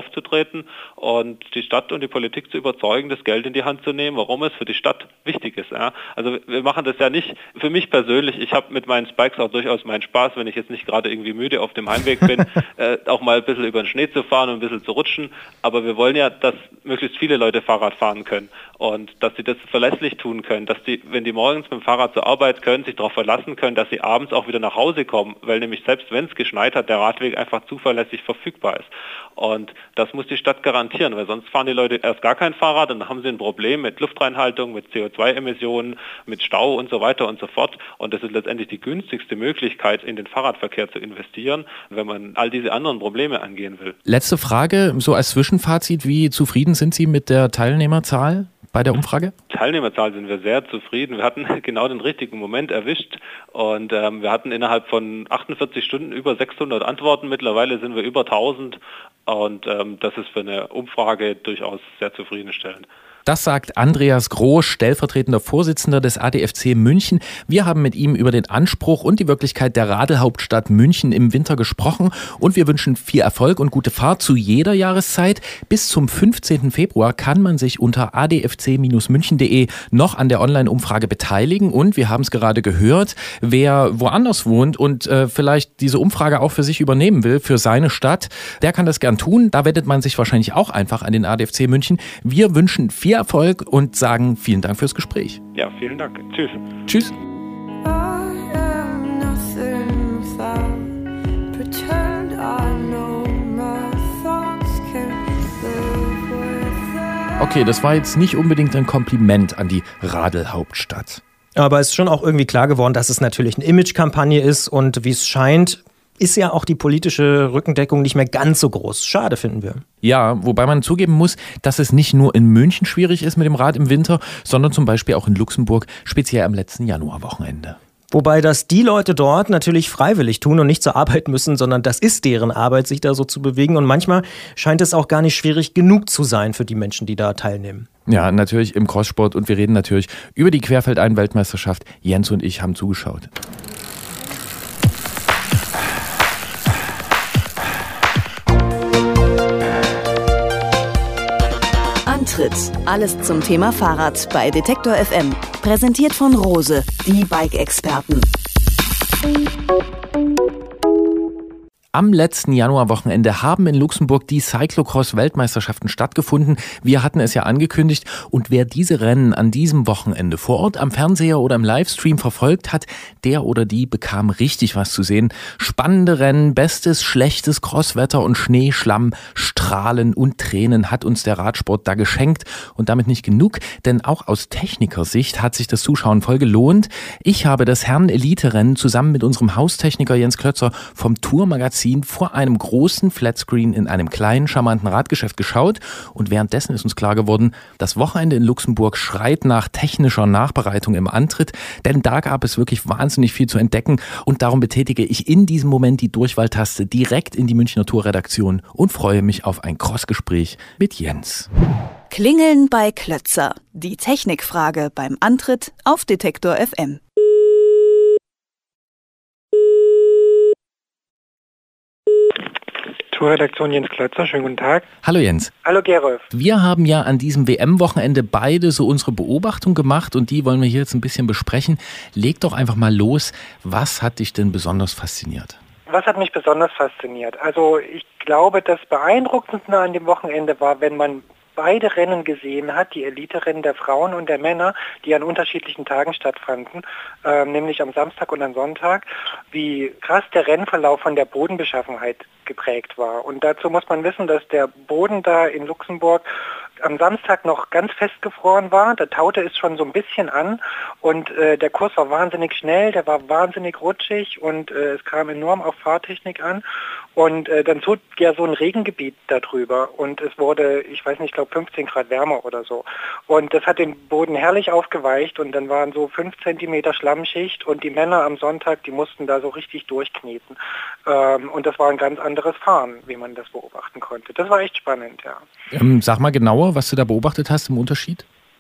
halten und die Stadt und die Politik zu überzeugen, das Geld in die Hand zu nehmen, warum es für die Stadt wichtig ist. Ja. Also wir machen das ja nicht, für mich persönlich, ich habe mit meinen Spikes auch durchaus meinen Spaß, wenn ich jetzt nicht gerade irgendwie müde auf dem Heimweg bin, äh, auch mal ein bisschen über den Schnee zu fahren und ein bisschen zu rutschen, aber wir wollen ja, dass möglichst viele Leute Fahrrad fahren können und dass sie das verlässlich tun können, dass die, wenn die morgens mit dem Fahrrad zur Arbeit können, sich darauf verlassen können, dass sie abends auch wieder nach Hause kommen, weil nämlich selbst wenn es geschneit hat, der Radweg einfach zuverlässig verfügbar ist. Und das muss die Stadt garantieren, weil sonst fahren die Leute erst gar kein Fahrrad und dann haben sie ein Problem mit Luftreinhaltung, mit C O zwei Emissionen, mit Stau und so weiter und so fort. Und das ist letztendlich die günstigste Möglichkeit, in den Fahrradverkehr zu investieren, wenn man all diese anderen Probleme angehen will. Letzte Frage, so als Zwischenfazit, wie zufrieden sind Sie mit der Teilnehmerzahl bei der Umfrage? Teilnehmerzahl sind wir sehr zufrieden. Wir hatten genau den richtigen Moment erwischt und ähm, wir hatten innerhalb von achtundvierzig Stunden über sechshundert Antworten. Mittlerweile sind wir über tausend und ähm, das ist für eine Umfrage durchaus sehr zufriedenstellend. Das sagt Andreas Groß, stellvertretender Vorsitzender des A D F C München. Wir haben mit ihm über den Anspruch und die Wirklichkeit der Radelhauptstadt München im Winter gesprochen und wir wünschen viel Erfolg und gute Fahrt zu jeder Jahreszeit. Bis zum fünfzehnten Februar kann man sich unter a d f c Bindestrich münchen punkt de noch an der Online-Umfrage beteiligen und wir haben es gerade gehört, wer woanders wohnt und äh, vielleicht diese Umfrage auch für sich übernehmen will, für seine Stadt, der kann das gern tun. Da wendet man sich wahrscheinlich auch einfach an den A D F C München. Wir wünschen viel Erfolg und sagen vielen Dank fürs Gespräch. Ja, vielen Dank. Tschüss. Tschüss. Okay, das war jetzt nicht unbedingt ein Kompliment an die Radelhauptstadt. Aber es ist schon auch irgendwie klar geworden, dass es natürlich eine Imagekampagne ist und wie es scheint, ist ja auch die politische Rückendeckung nicht mehr ganz so groß. Schade, finden wir. Ja, wobei man zugeben muss, dass es nicht nur in München schwierig ist mit dem Rad im Winter, sondern zum Beispiel auch in Luxemburg, speziell am letzten Januarwochenende. Wobei das die Leute dort natürlich freiwillig tun und nicht zur Arbeit müssen, sondern das ist deren Arbeit, sich da so zu bewegen. Und manchmal scheint es auch gar nicht schwierig genug zu sein für die Menschen, die da teilnehmen. Ja, natürlich im Crosssport und wir reden natürlich über die Querfeldein-Weltmeisterschaft. Jens und ich haben zugeschaut. Antritt. Alles zum Thema Fahrrad bei Detektor F M. Präsentiert von Rose, die Bike-Experten. Am letzten Januarwochenende haben in Luxemburg die Cyclocross-Weltmeisterschaften stattgefunden. Wir hatten es ja angekündigt. Und wer diese Rennen an diesem Wochenende vor Ort am Fernseher oder im Livestream verfolgt hat, der oder die bekam richtig was zu sehen. Spannende Rennen, bestes, schlechtes Crosswetter und Schnee, Schlamm, Strahlen und Tränen hat uns der Radsport da geschenkt. Und damit nicht genug, denn auch aus Technikersicht hat sich das Zuschauen voll gelohnt. Ich habe das Herren-Elite-Rennen zusammen mit unserem Haustechniker Jens Klötzer vom Tourmagazin vor einem großen Flatscreen in einem kleinen, charmanten Radgeschäft geschaut und währenddessen ist uns klar geworden, das Wochenende in Luxemburg schreit nach technischer Nachbereitung im Antritt, denn da gab es wirklich wahnsinnig viel zu entdecken und darum betätige ich in diesem Moment die Durchwahltaste direkt in die Münchner Tourredaktion und freue mich auf ein Crossgespräch mit Jens. Klingeln bei Klötzer. Die Technikfrage beim Antritt auf Detektor F M. Redaktion Jens Klötzer, schönen guten Tag. Hallo Jens. Hallo Gerolf. Wir haben ja an diesem W M-Wochenende beide so unsere Beobachtung gemacht und die wollen wir hier jetzt ein bisschen besprechen. Leg doch einfach mal los, was hat dich denn besonders fasziniert? Was hat mich besonders fasziniert? Also ich glaube, das Beeindruckendste an dem Wochenende war, wenn man beide Rennen gesehen hat, die Elite-Rennen der Frauen und der Männer, die an unterschiedlichen Tagen stattfanden, äh, nämlich am Samstag und am Sonntag, wie krass der Rennverlauf von der Bodenbeschaffenheit geprägt war. Und dazu muss man wissen, dass der Boden da in Luxemburg am Samstag noch ganz festgefroren war. Da taute es schon so ein bisschen an und äh, der Kurs war wahnsinnig schnell, der war wahnsinnig rutschig und äh, es kam enorm auf Fahrtechnik an. Und äh, dann zog ja so ein Regengebiet darüber und es wurde, ich weiß nicht, ich glaube fünfzehn Grad wärmer oder so. Und das hat den Boden herrlich aufgeweicht und dann waren so fünf Zentimeter Schlammschicht und die Männer am Sonntag, die mussten da so richtig durchkneten. Ähm, und das war ein ganz anderes Fahren, wie man das beobachten konnte. Das war echt spannend, ja. Ähm, sag mal genauer, was du da beobachtet hast im Unterschied.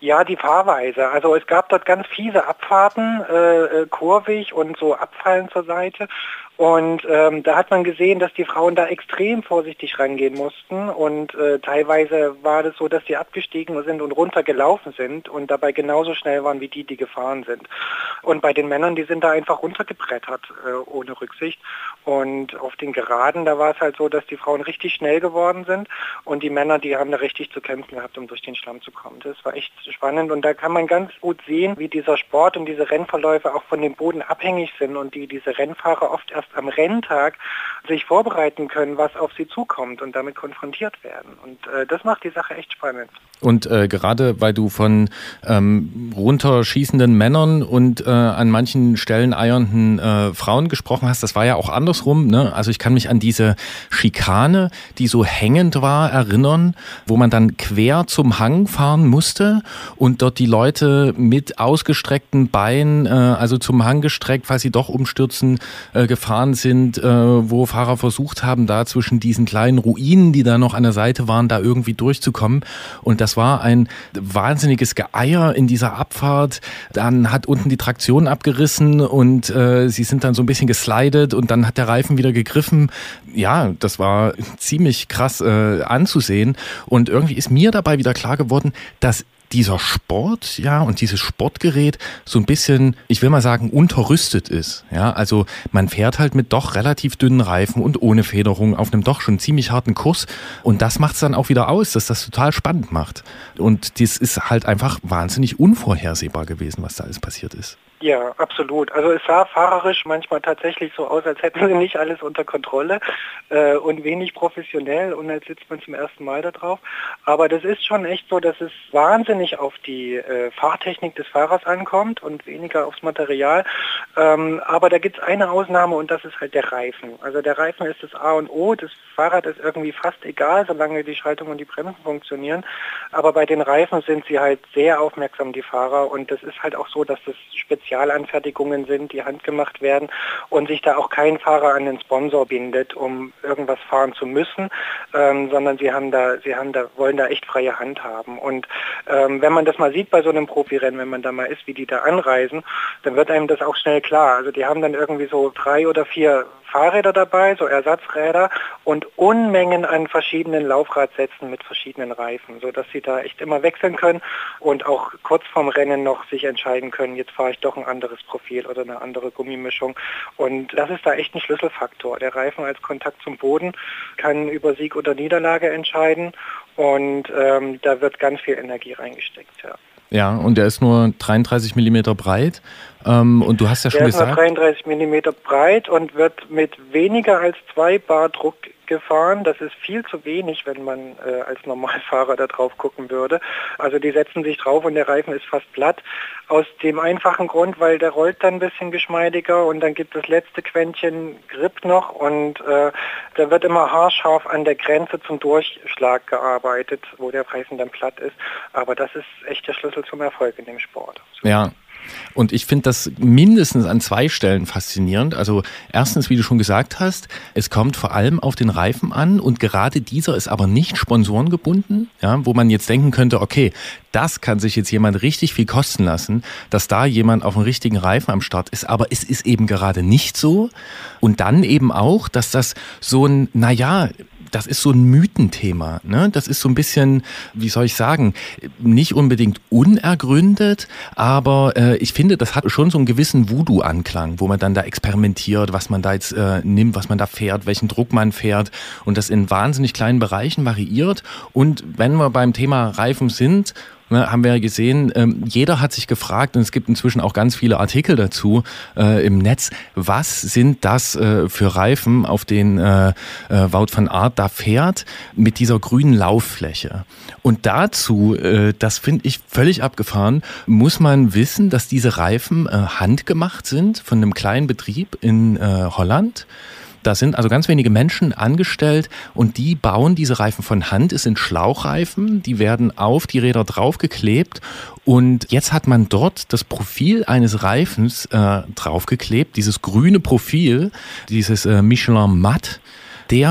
Ja, die Fahrweise. Also es gab dort ganz fiese Abfahrten, äh, kurvig und so Abfallen zur Seite. Und ähm, da hat man gesehen, dass die Frauen da extrem vorsichtig rangehen mussten und äh, teilweise war das so, dass die abgestiegen sind und runtergelaufen sind und dabei genauso schnell waren wie die, die gefahren sind. Und bei den Männern, die sind da einfach runtergebrettert, äh, ohne Rücksicht. Und auf den Geraden, da war es halt so, dass die Frauen richtig schnell geworden sind und die Männer, die haben da richtig zu kämpfen gehabt, um durch den Schlamm zu kommen. Das war echt spannend und da kann man ganz gut sehen, wie dieser Sport und diese Rennverläufe auch von dem Boden abhängig sind und die diese Rennfahrer oft erst am Renntag sich vorbereiten können, was auf sie zukommt und damit konfrontiert werden. Und äh, das macht die Sache echt spannend. Und äh, gerade weil du von ähm, runterschießenden Männern und äh, an manchen Stellen eiernden äh, Frauen gesprochen hast, das war ja auch andersrum, ne? Also ich kann mich an diese Schikane, die so hängend war, erinnern, wo man dann quer zum Hang fahren musste und dort die Leute mit ausgestreckten Beinen, äh, also zum Hang gestreckt, falls sie doch umstürzen, äh, gefahren sind, äh, wo Fahrer versucht haben, da zwischen diesen kleinen Ruinen, die da noch an der Seite waren, da irgendwie durchzukommen. Und das Das war ein wahnsinniges Geeier in dieser Abfahrt. Dann hat unten die Traktion abgerissen und äh, sie sind dann so ein bisschen geslidet und dann hat der Reifen wieder gegriffen. Ja, das war ziemlich krass äh, anzusehen. Und irgendwie ist mir dabei wieder klar geworden, dass dieser Sport, ja, und dieses Sportgerät so ein bisschen, ich will mal sagen, unterrüstet ist. Ja, also man fährt halt mit doch relativ dünnen Reifen und ohne Federung auf einem doch schon ziemlich harten Kurs. Und das macht es dann auch wieder aus, dass das total spannend macht. Und das ist halt einfach wahnsinnig unvorhersehbar gewesen, was da alles passiert ist. Ja, absolut. Also es sah fahrerisch manchmal tatsächlich so aus, als hätten sie nicht alles unter Kontrolle äh, und wenig professionell und als sitzt man zum ersten Mal da drauf. Aber das ist schon echt so, dass es wahnsinnig auf die äh, Fahrtechnik des Fahrers ankommt und weniger aufs Material. Ähm, aber da gibt es eine Ausnahme und das ist halt der Reifen. Also der Reifen ist das A und O. Das Fahrrad ist irgendwie fast egal, solange die Schaltung und die Bremsen funktionieren. Aber bei den Reifen sind sie halt sehr aufmerksam, die Fahrer. Und das ist halt auch so, dass das Spezialanfertigungen sind, die handgemacht werden und sich da auch kein Fahrer an den Sponsor bindet, um irgendwas fahren zu müssen, ähm, sondern sie haben da, sie haben da, wollen da echt freie Hand haben. Und ähm, wenn man das mal sieht bei so einem Profirennen, wenn man da mal ist, wie die da anreisen, dann wird einem das auch schnell klar. Also die haben dann irgendwie so drei oder vier Fahrräder dabei, so Ersatzräder und Unmengen an verschiedenen Laufradsätzen mit verschiedenen Reifen, sodass sie da echt immer wechseln können und auch kurz vorm Rennen noch sich entscheiden können, jetzt fahre ich doch ein anderes Profil oder eine andere Gummimischung. Und das ist da echt ein Schlüsselfaktor. Der Reifen als Kontakt zum Boden kann über Sieg oder Niederlage entscheiden und ähm, da wird ganz viel Energie reingesteckt, ja. Ja, und der ist nur dreiunddreißig Millimeter breit. Ähm, und du hast ja schon der gesagt... Der ist nur dreiunddreißig Millimeter breit und wird mit weniger als zwei Bar Druck gefahren. Das ist viel zu wenig, wenn man äh, als Normalfahrer da drauf gucken würde. Also die setzen sich drauf und der Reifen ist fast platt. Aus dem einfachen Grund, weil der rollt dann ein bisschen geschmeidiger und dann gibt das letzte Quäntchen Grip noch und äh, da wird immer haarscharf an der Grenze zum Durchschlag gearbeitet, wo der Reifen dann platt ist. Aber das ist echt der Schlüssel zum Erfolg in dem Sport. Ja. Und ich finde das mindestens an zwei Stellen faszinierend. Also erstens, wie du schon gesagt hast, es kommt vor allem auf den Reifen an und gerade dieser ist aber nicht sponsorengebunden, ja, wo man jetzt denken könnte, okay, das kann sich jetzt jemand richtig viel kosten lassen, dass da jemand auf dem richtigen Reifen am Start ist, aber es ist eben gerade nicht so. Und dann eben auch, dass das so ein, naja, das ist so ein Mythenthema, ne? Das ist so ein bisschen, wie soll ich sagen, nicht unbedingt unergründet, aber äh, ich finde, das hat schon so einen gewissen Voodoo-Anklang, wo man dann da experimentiert, was man da jetzt äh, nimmt, was man da fährt, welchen Druck man fährt und das in wahnsinnig kleinen Bereichen variiert. Und wenn wir beim Thema Reifen sind, Ne, haben wir ja gesehen, ähm, jeder hat sich gefragt, und es gibt inzwischen auch ganz viele Artikel dazu äh, im Netz, was sind das äh, für Reifen, auf denen äh, äh, Wout van Aert da fährt, mit dieser grünen Lauffläche. Und dazu, äh, das finde ich völlig abgefahren, muss man wissen, dass diese Reifen äh, handgemacht sind von einem kleinen Betrieb in äh, Holland. Da sind also ganz wenige Menschen angestellt und die bauen diese Reifen von Hand. Es sind Schlauchreifen, die werden auf die Räder draufgeklebt und jetzt hat man dort das Profil eines Reifens äh, draufgeklebt, dieses grüne Profil, dieses äh, Michelin Matt. Der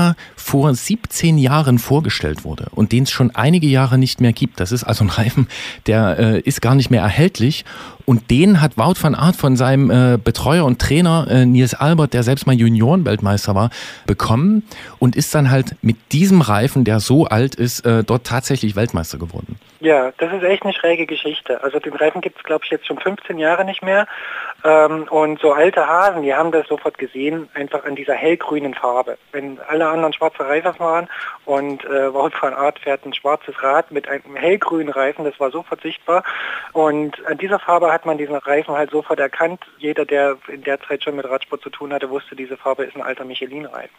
vor siebzehn Jahren vorgestellt wurde und den es schon einige Jahre nicht mehr gibt. Das ist also ein Reifen, der äh, ist gar nicht mehr erhältlich. Und den hat Wout van Aert von seinem äh, Betreuer und Trainer äh, Nils Albert, der selbst mal Juniorenweltmeister war, bekommen und ist dann halt mit diesem Reifen, der so alt ist, äh, dort tatsächlich Weltmeister geworden. Ja, das ist echt eine schräge Geschichte. Also den Reifen gibt es, glaube ich, jetzt schon fünfzehn Jahre nicht mehr. Ähm, und so alte Hasen, die haben das sofort gesehen, einfach an dieser hellgrünen Farbe. Wenn alle anderen schwarze Reifen waren und äh, Wout van Aert fährt ein schwarzes Rad mit einem hellgrünen Reifen, das war sofort sichtbar. Und an dieser Farbe hat man diesen Reifen halt sofort erkannt. Jeder, der in der Zeit schon mit Radsport zu tun hatte, wusste, diese Farbe ist ein alter Michelin-Reifen.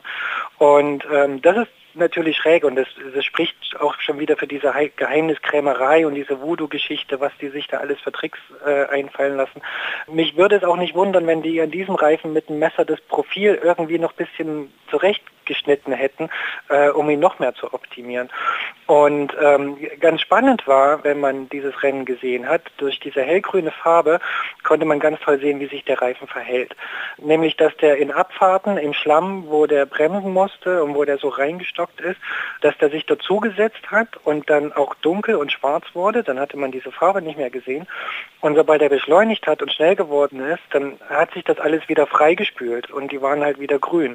Und ähm, das ist natürlich schräg und das, das spricht auch schon wieder für diese Geheimniskrämerei und diese Voodoo-Geschichte, was die sich da alles für Tricks äh, einfallen lassen. Mich würde es auch nicht wundern, wenn die an diesem Reifen mit dem Messer das Profil irgendwie noch ein bisschen zurechtgeschnitten hätten, äh, um ihn noch mehr zu optimieren. Und ähm, ganz spannend war, wenn man dieses Rennen gesehen hat, durch diese hellgrüne Farbe konnte man ganz toll sehen, wie sich der Reifen verhält. Nämlich, dass der in Abfahrten, im Schlamm, wo der bremsen musste und wo der so reingestockt ist, dass der sich dazugesetzt hat und dann auch dunkel und schwarz wurde. Dann hatte man diese Farbe nicht mehr gesehen. Und sobald er beschleunigt hat und schnell geworden ist, dann hat sich das alles wieder freigespült und die waren halt wieder grün.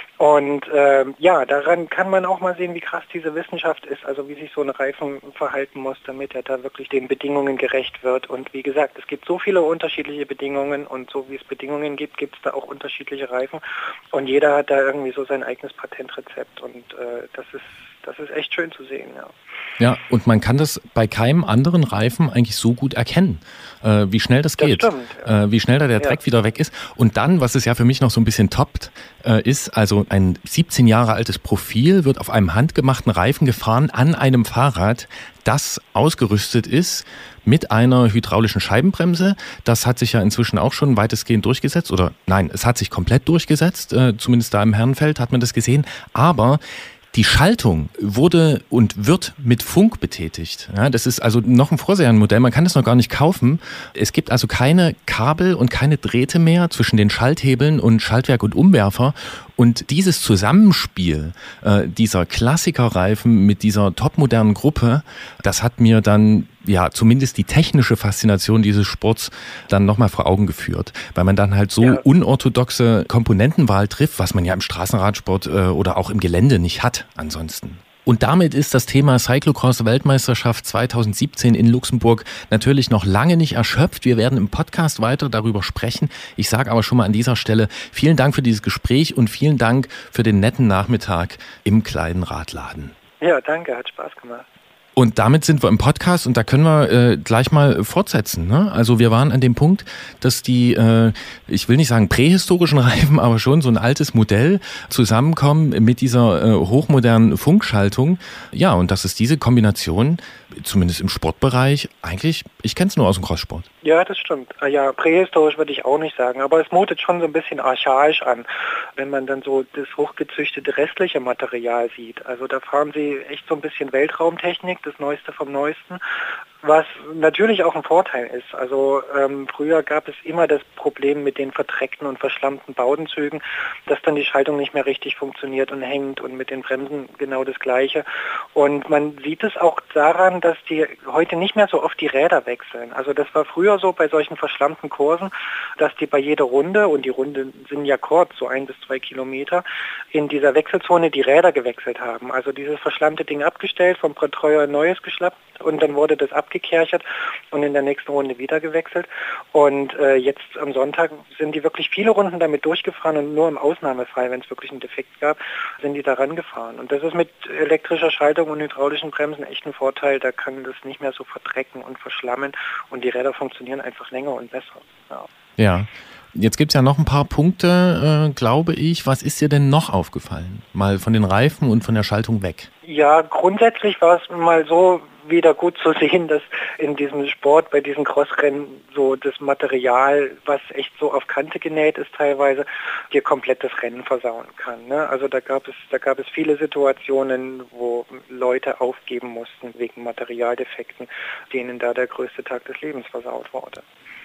Und äh, ja, daran kann man auch mal sehen, wie krass diese Wissenschaft ist, also wie sich so ein Reifen verhalten muss, damit er da wirklich den Bedingungen gerecht wird. Und wie gesagt, es gibt so viele unterschiedliche Bedingungen und so wie es Bedingungen gibt, gibt es da auch unterschiedliche Reifen. Und jeder hat da irgendwie so sein eigenes Patentrezept und äh, das ist das ist echt schön zu sehen, ja. Ja, und man kann das bei keinem anderen Reifen eigentlich so gut erkennen, äh, wie schnell das geht, das stimmt, ja. äh, wie schnell da der Dreck ja. wieder weg ist. Und dann, was es ja für mich noch so ein bisschen toppt, äh, ist, also ein siebzehn Jahre altes Profil wird auf einem handgemachten Reifen gefahren an einem Fahrrad, das ausgerüstet ist mit einer hydraulischen Scheibenbremse. Das hat sich ja inzwischen auch schon weitestgehend durchgesetzt. Oder nein, es hat sich komplett durchgesetzt, äh, zumindest da im Herrenfeld hat man das gesehen. Aber die Schaltung wurde und wird mit Funk betätigt. Ja, das ist also noch ein Vorserienmodell, man kann das noch gar nicht kaufen. Es gibt also keine Kabel und keine Drähte mehr zwischen den Schalthebeln und Schaltwerk und Umwerfer. Und dieses Zusammenspiel äh, dieser Klassikerreifen mit dieser topmodernen Gruppe, das hat mir dann ja zumindest die technische Faszination dieses Sports dann nochmal vor Augen geführt, weil man dann halt so ja. unorthodoxe Komponentenwahl trifft, was man ja im Straßenradsport äh, oder auch im Gelände nicht hat ansonsten. Und damit ist das Thema Cyclocross-Weltmeisterschaft zweitausendsiebzehn in Luxemburg natürlich noch lange nicht erschöpft. Wir werden im Podcast weiter darüber sprechen. Ich sage aber schon mal an dieser Stelle vielen Dank für dieses Gespräch und vielen Dank für den netten Nachmittag im kleinen Radladen. Ja, danke, hat Spaß gemacht. Und damit sind wir im Podcast und da können wir äh, gleich mal fortsetzen. Ne? Also wir waren an dem Punkt, dass die, äh, ich will nicht sagen prähistorischen Reifen, aber schon so ein altes Modell zusammenkommen mit dieser äh, hochmodernen Funkschaltung. Ja, und das ist diese Kombination, zumindest im Sportbereich, eigentlich, ich kenne es nur aus dem Crosssport. Ja, das stimmt. Ja, prähistorisch würde ich auch nicht sagen, aber es mutet schon so ein bisschen archaisch an, wenn man dann so das hochgezüchtete restliche Material sieht. Also da fahren sie echt so ein bisschen Weltraumtechnik, das Neueste vom Neuesten, was natürlich auch ein Vorteil ist. Also ähm, früher gab es immer das Problem mit den verdreckten und verschlammten Bowdenzügen, dass dann die Schaltung nicht mehr richtig funktioniert und hängt und mit den Bremsen genau das Gleiche. Und man sieht es auch daran, dass die heute nicht mehr so oft die Räder wechseln. Also das war früher so bei solchen verschlammten Kursen, dass die bei jeder Runde, und die Runden sind ja kurz, so ein bis zwei Kilometer, in dieser Wechselzone die Räder gewechselt haben. Also dieses verschlammte Ding abgestellt, vom Betreuer ein neues geschlappt und dann wurde das abgekerchert und in der nächsten Runde wieder gewechselt. Und äh, jetzt am Sonntag sind die wirklich viele Runden damit durchgefahren und nur im Ausnahmefall, wenn es wirklich einen Defekt gab, sind die da rangefahren. Und das ist mit elektrischer Schaltung und hydraulischen Bremsen echt ein Vorteil. Da kann das nicht mehr so verdrecken und verschlammen und die Räder funktionieren einfach länger und besser. Ja. Ja. Jetzt gibt es ja noch ein paar Punkte, äh, glaube ich. Was ist dir denn noch aufgefallen? Mal von den Reifen und von der Schaltung weg. Ja, grundsätzlich war es mal so wieder gut zu sehen, dass in diesem Sport, bei diesen Crossrennen, so das Material, was echt so auf Kante genäht ist teilweise, dir komplett das Rennen versauen kann. Ne? Also da gab es, da gab es viele Situationen, wo Leute aufgeben mussten wegen Materialdefekten, denen da der größte Tag des Lebens versaut wurde.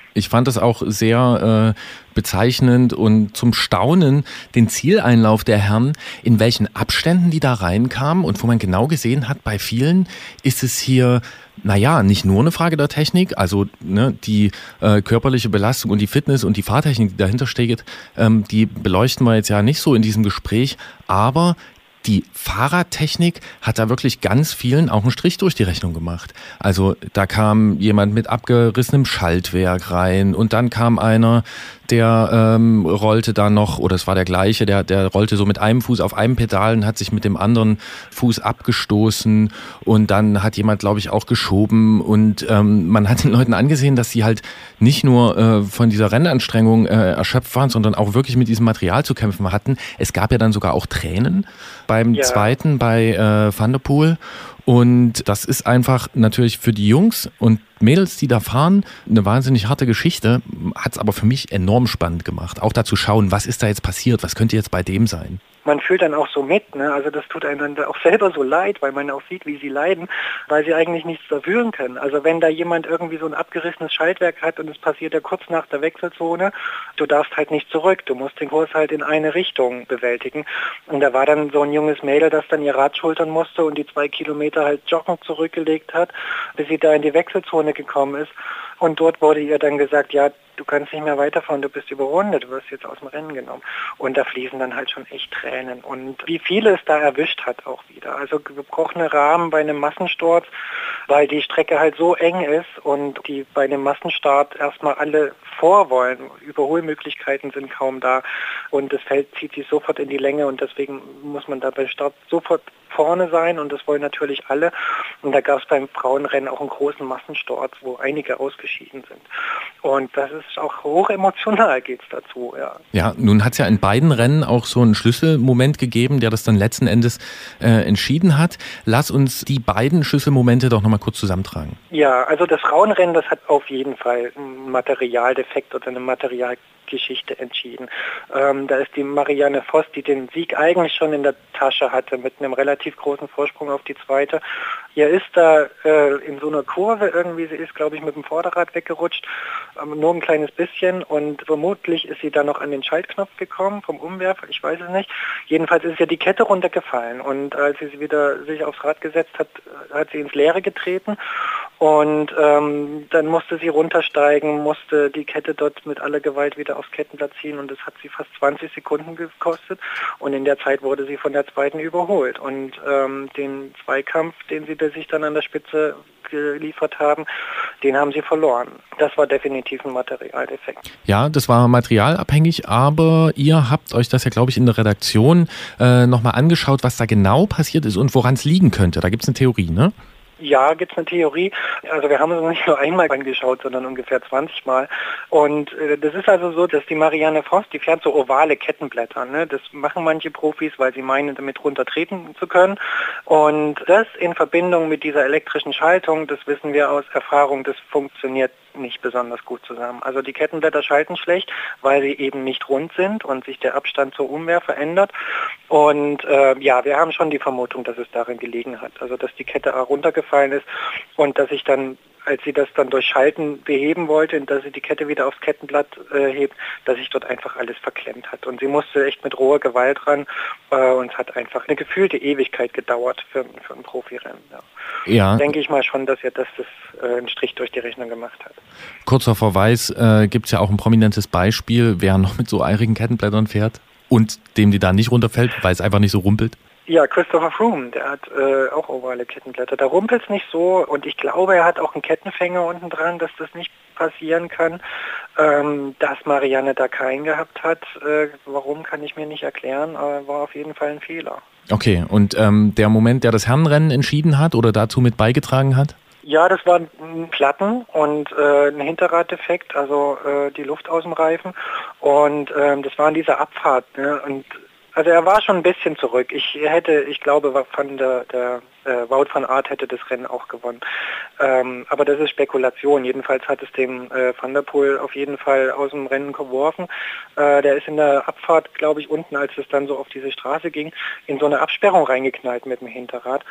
Ich fand es auch sehr äh, bezeichnend und zum Staunen den Zieleinlauf der Herren, in welchen Abständen die da reinkamen und wo man genau gesehen hat, bei vielen ist es hier, naja, nicht nur eine Frage der Technik, also ne, die äh, körperliche Belastung und die Fitness und die Fahrtechnik, die dahinter steht, ähm, die beleuchten wir jetzt ja nicht so in diesem Gespräch, aber die Fahrradtechnik hat da wirklich ganz vielen auch einen Strich durch die Rechnung gemacht. Also da kam jemand mit abgerissenem Schaltwerk rein und dann kam einer, der ähm, rollte da noch, oder es war der gleiche, der, der rollte so mit einem Fuß auf einem Pedal und hat sich mit dem anderen Fuß abgestoßen und dann hat jemand, glaube ich, auch geschoben und ähm, man hat den Leuten angesehen, dass sie halt nicht nur äh, von dieser Rennanstrengung äh, erschöpft waren, sondern auch wirklich mit diesem Material zu kämpfen hatten. Es gab ja dann sogar auch Tränen beim ja. zweiten, bei äh, Van der Poel. Und das ist einfach natürlich für die Jungs und Mädels, die da fahren, eine wahnsinnig harte Geschichte, hat es aber für mich enorm spannend gemacht. Auch da zu schauen, was ist da jetzt passiert, was könnte jetzt bei dem sein. Man fühlt dann auch so mit, ne? Also das tut einem dann auch selber so leid, weil man auch sieht, wie sie leiden, weil sie eigentlich nichts dafür können. Also wenn da jemand irgendwie so ein abgerissenes Schaltwerk hat und es passiert ja kurz nach der Wechselzone, du darfst halt nicht zurück, du musst den Kurs halt in eine Richtung bewältigen. Und da war dann so ein junges Mädel, das dann ihr Rad schultern musste und die zwei Kilometer halt joggen zurückgelegt hat, bis sie da in die Wechselzone gekommen ist. Und dort wurde ihr dann gesagt, ja, du kannst nicht mehr weiterfahren, du bist überrundet, du wirst jetzt aus dem Rennen genommen. Und da fließen dann halt schon echt Tränen. Und wie viele es da erwischt hat auch wieder. Also gebrochene Rahmen bei einem Massensturz, weil die Strecke halt so eng ist und die bei einem Massenstart erstmal alle vor wollen. Überholmöglichkeiten sind kaum da und das Feld zieht sich sofort in die Länge und deswegen muss man da beim Start sofort vorne sein und das wollen natürlich alle. Und da gab es beim Frauenrennen auch einen großen Massensturz, wo einige ausgeschieden sind. Und das ist auch hoch emotional, geht's dazu. Ja, ja, nun hat es ja in beiden Rennen auch so einen Schlüsselmoment gegeben, der das dann letzten Endes äh, entschieden hat. Lass uns die beiden Schlüsselmomente doch nochmal kurz zusammentragen. Ja, also das Frauenrennen, das hat auf jeden Fall einen Materialdefekt oder eine Materialgeschichte entschieden. Ähm, da ist die Marianne Vos, die den Sieg eigentlich schon in der Tasche hatte, mit einem relativ großen Vorsprung auf die zweite. Ihr ist da äh, in so einer Kurve irgendwie, sie ist, glaube ich, mit dem Vorderrad weggerutscht, ähm, nur ein kleines bisschen und vermutlich ist sie dann noch an den Schaltknopf gekommen vom Umwerfer, ich weiß es nicht. Jedenfalls ist ja die Kette runtergefallen und als sie wieder sich aufs Rad gesetzt hat, hat sie ins Leere getreten und ähm, dann musste sie runtersteigen, musste die Kette dort mit aller Gewalt wieder aufs Kettenblatt ziehen und das hat sie fast zwanzig Sekunden gekostet und in der Zeit wurde sie von der zweiten überholt und ähm, den Zweikampf, den sie sich dann an der Spitze geliefert haben, den haben sie verloren. Das war definitiv ein Materialdefekt. Ja, das war materialabhängig, aber ihr habt euch das ja, glaube ich, in der Redaktion äh, nochmal angeschaut, was da genau passiert ist und woran es liegen könnte. Da gibt es eine Theorie, ne? Ja, gibt es eine Theorie. Also wir haben uns nicht nur einmal angeschaut, sondern ungefähr zwanzig Mal. Und äh, das ist also so, dass die Marianne Vos, die fährt so ovale Kettenblätter. Ne? Das machen manche Profis, weil sie meinen, damit runtertreten zu können. Und das in Verbindung mit dieser elektrischen Schaltung, das wissen wir aus Erfahrung, das funktioniert nicht besonders gut zusammen. Also die Kettenblätter schalten schlecht, weil sie eben nicht rund sind und sich der Abstand zur Umwehr verändert. Und äh, ja, wir haben schon die Vermutung, dass es darin gelegen hat. Also dass die Kette runtergefallen ist und dass sich dann, als sie das dann durch Schalten beheben wollte und dass sie die Kette wieder aufs Kettenblatt äh, hebt, dass sich dort einfach alles verklemmt hat. Und sie musste echt mit roher Gewalt ran äh, und es hat einfach eine gefühlte Ewigkeit gedauert für, für ein Profirennen. Ja. Ja. Denke ich mal schon, dass ihr das, das äh, einen Strich durch die Rechnung gemacht hat. Kurzer Verweis, äh, gibt es ja auch ein prominentes Beispiel, wer noch mit so eirigen Kettenblättern fährt und dem die da nicht runterfällt, weil es einfach nicht so rumpelt. Ja, Christopher Froome, der hat äh, auch ovale Kettenblätter. Da rumpelt es nicht so und ich glaube, er hat auch einen Kettenfänger unten dran, dass das nicht passieren kann. Ähm, dass Marianne da keinen gehabt hat, äh, warum, kann ich mir nicht erklären, aber war auf jeden Fall ein Fehler. Okay, und ähm, der Moment, der das Herrenrennen entschieden hat oder dazu mit beigetragen hat? Ja, das waren Platten und äh, ein Hinterraddefekt, also äh, die Luft aus dem Reifen und äh, das war in dieser Abfahrt, ne? Und Also er war schon ein bisschen zurück. Ich hätte, ich glaube, Van der, der äh, Wout van Aert hätte das Rennen auch gewonnen. Ähm, aber das ist Spekulation. Jedenfalls hat es dem äh, Van der Poel auf jeden Fall aus dem Rennen geworfen. Äh, der ist in der Abfahrt, glaube ich, unten, als es dann so auf diese Straße ging, in so eine Absperrung reingeknallt mit dem Hinterrad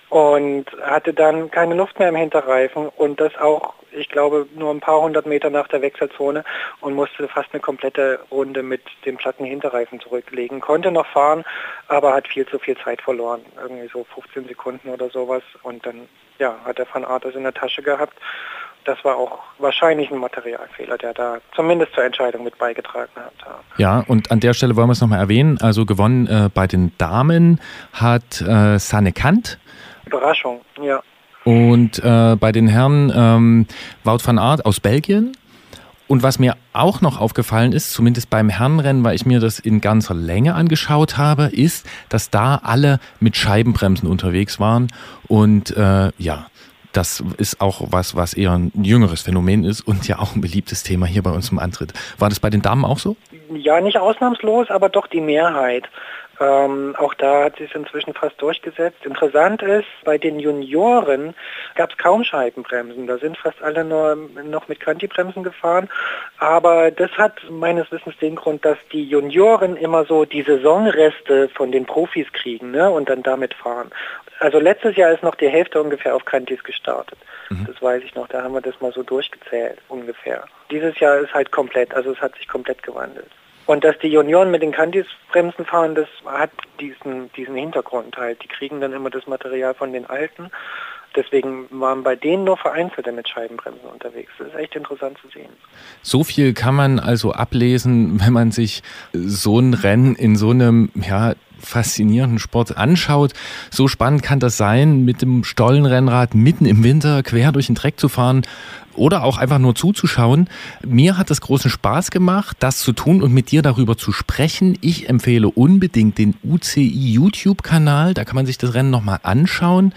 und hatte dann keine Luft mehr im Hinterreifen und das auch, ich glaube, nur ein paar hundert Meter nach der Wechselzone und musste fast eine komplette Runde mit dem platten Hinterreifen zurücklegen. Konnte noch fahren, aber hat viel zu viel Zeit verloren. Irgendwie so fünfzehn Sekunden oder sowas. Und dann ja, hat der Van Aert das in der Tasche gehabt. Das war auch wahrscheinlich ein Materialfehler, der da zumindest zur Entscheidung mit beigetragen hat. Ja, und an der Stelle wollen wir es nochmal erwähnen. Also gewonnen äh, bei den Damen hat äh, Sanne Kant. Überraschung, ja. Und äh, bei den Herren ähm, Wout van Aert aus Belgien. Und was mir auch noch aufgefallen ist, zumindest beim Herrenrennen, weil ich mir das in ganzer Länge angeschaut habe, ist, dass da alle mit Scheibenbremsen unterwegs waren. Und äh, ja, das ist auch was, was eher ein jüngeres Phänomen ist und ja auch ein beliebtes Thema hier bei uns im Antritt. War das bei den Damen auch so? Ja, nicht ausnahmslos, aber doch die Mehrheit. Ähm, auch da hat sich es inzwischen fast durchgesetzt. Interessant ist, bei den Junioren gab es kaum Scheibenbremsen. Da sind fast alle nur noch mit Kantibremsen gefahren. Aber das hat meines Wissens den Grund, dass die Junioren immer so die Saisonreste von den Profis kriegen, ne, und dann damit fahren. Also letztes Jahr ist noch die Hälfte ungefähr auf Kantis gestartet. Mhm. Das weiß ich noch, da haben wir das mal so durchgezählt ungefähr. Dieses Jahr ist halt komplett, also es hat sich komplett gewandelt. Und dass die Junioren mit den Kantis-Bremsen fahren, das hat diesen, diesen Hintergrund halt. Die kriegen dann immer das Material von den Alten. Deswegen waren bei denen nur Vereinzelte mit Scheibenbremsen unterwegs. Das ist echt interessant zu sehen. So viel kann man also ablesen, wenn man sich so ein Rennen in so einem, ja, faszinierenden Sport anschaut. So spannend kann das sein, mit dem Stollenrennrad mitten im Winter quer durch den Dreck zu fahren oder auch einfach nur zuzuschauen. Mir hat es großen Spaß gemacht, das zu tun und mit dir darüber zu sprechen. Ich empfehle unbedingt den U C I YouTube-Kanal, da kann man sich das Rennen nochmal anschauen.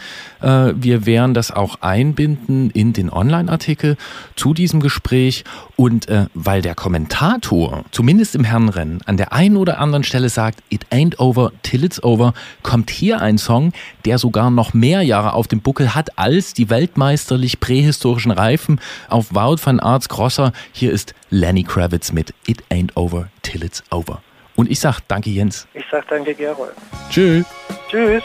Wir werden das auch einbinden in den Online-Artikel zu diesem Gespräch. Und weil der Kommentator, zumindest im Herrenrennen, an der einen oder anderen Stelle sagt, it ain't over till it's over, kommt hier ein Song, der sogar noch mehr Jahre auf dem Buckel hat als die weltmeisterlich prähistorischen Reifen auf Wout van Aerts Crosser. Hier ist Lenny Kravitz mit It Ain't Over Till It's Over. Und ich sag danke, Jens. Ich sag danke, Gerold. Tschüss. Tschüss.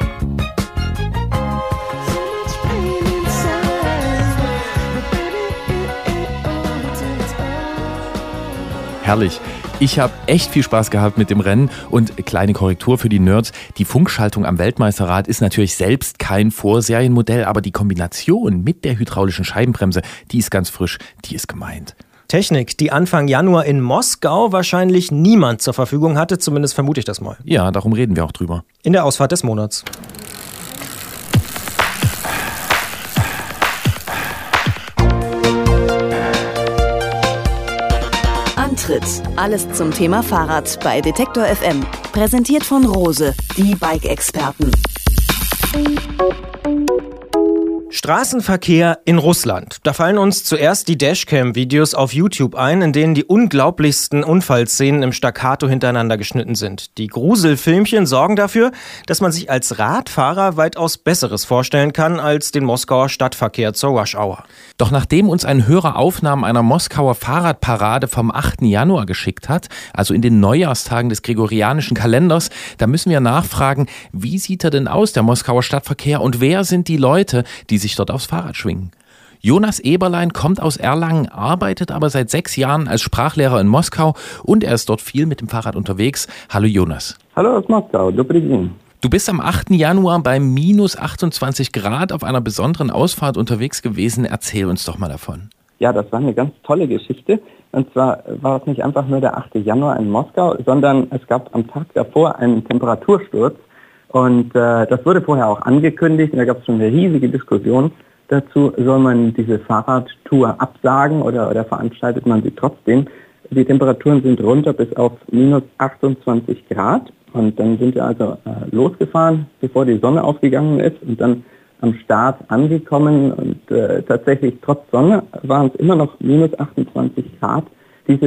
Herrlich. Ich habe echt viel Spaß gehabt mit dem Rennen und kleine Korrektur für die Nerds. Die Funkschaltung am Weltmeisterrad ist natürlich selbst kein Vorserienmodell, aber die Kombination mit der hydraulischen Scheibenbremse, die ist ganz frisch, die ist gemeint. Technik, die Anfang Januar in Moskau wahrscheinlich niemand zur Verfügung hatte, zumindest vermute ich das mal. Ja, darum reden wir auch drüber. In der Ausfahrt des Monats. Antritt. Alles zum Thema Fahrrad bei Detektor F M. Präsentiert von Rose, die Bike-Experten. Straßenverkehr in Russland. Da fallen uns zuerst die Dashcam-Videos auf YouTube ein, in denen die unglaublichsten Unfallszenen im Staccato hintereinander geschnitten sind. Die Gruselfilmchen sorgen dafür, dass man sich als Radfahrer weitaus Besseres vorstellen kann als den Moskauer Stadtverkehr zur Rush-Hour. Doch nachdem uns ein Hörer Aufnahmen einer Moskauer Fahrradparade vom achten Januar geschickt hat, also in den Neujahrstagen des gregorianischen Kalenders, da müssen wir nachfragen, wie sieht er denn aus, der Moskauer Stadtverkehr, und wer sind die Leute, die sich dort aufs Fahrrad schwingen? Jonas Eberlein kommt aus Erlangen, arbeitet aber seit sechs Jahren als Sprachlehrer in Moskau und er ist dort viel mit dem Fahrrad unterwegs. Hallo Jonas. Hallo aus Moskau, добрый день. Du bist am achten Januar bei minus achtundzwanzig Grad auf einer besonderen Ausfahrt unterwegs gewesen. Erzähl uns doch mal davon. Ja, das war eine ganz tolle Geschichte. Und zwar war es nicht einfach nur der achte Januar in Moskau, sondern es gab am Tag davor einen Temperatursturz. Und äh, das wurde vorher auch angekündigt. Und da gab es schon eine riesige Diskussion dazu. Soll man diese Fahrradtour absagen oder, oder veranstaltet man sie trotzdem? Die Temperaturen sind runter bis auf minus achtundzwanzig Grad. Und dann sind wir also äh, losgefahren, bevor die Sonne aufgegangen ist, und dann am Start angekommen. Und äh, tatsächlich trotz Sonne waren es immer noch minus achtundzwanzig Grad. Diese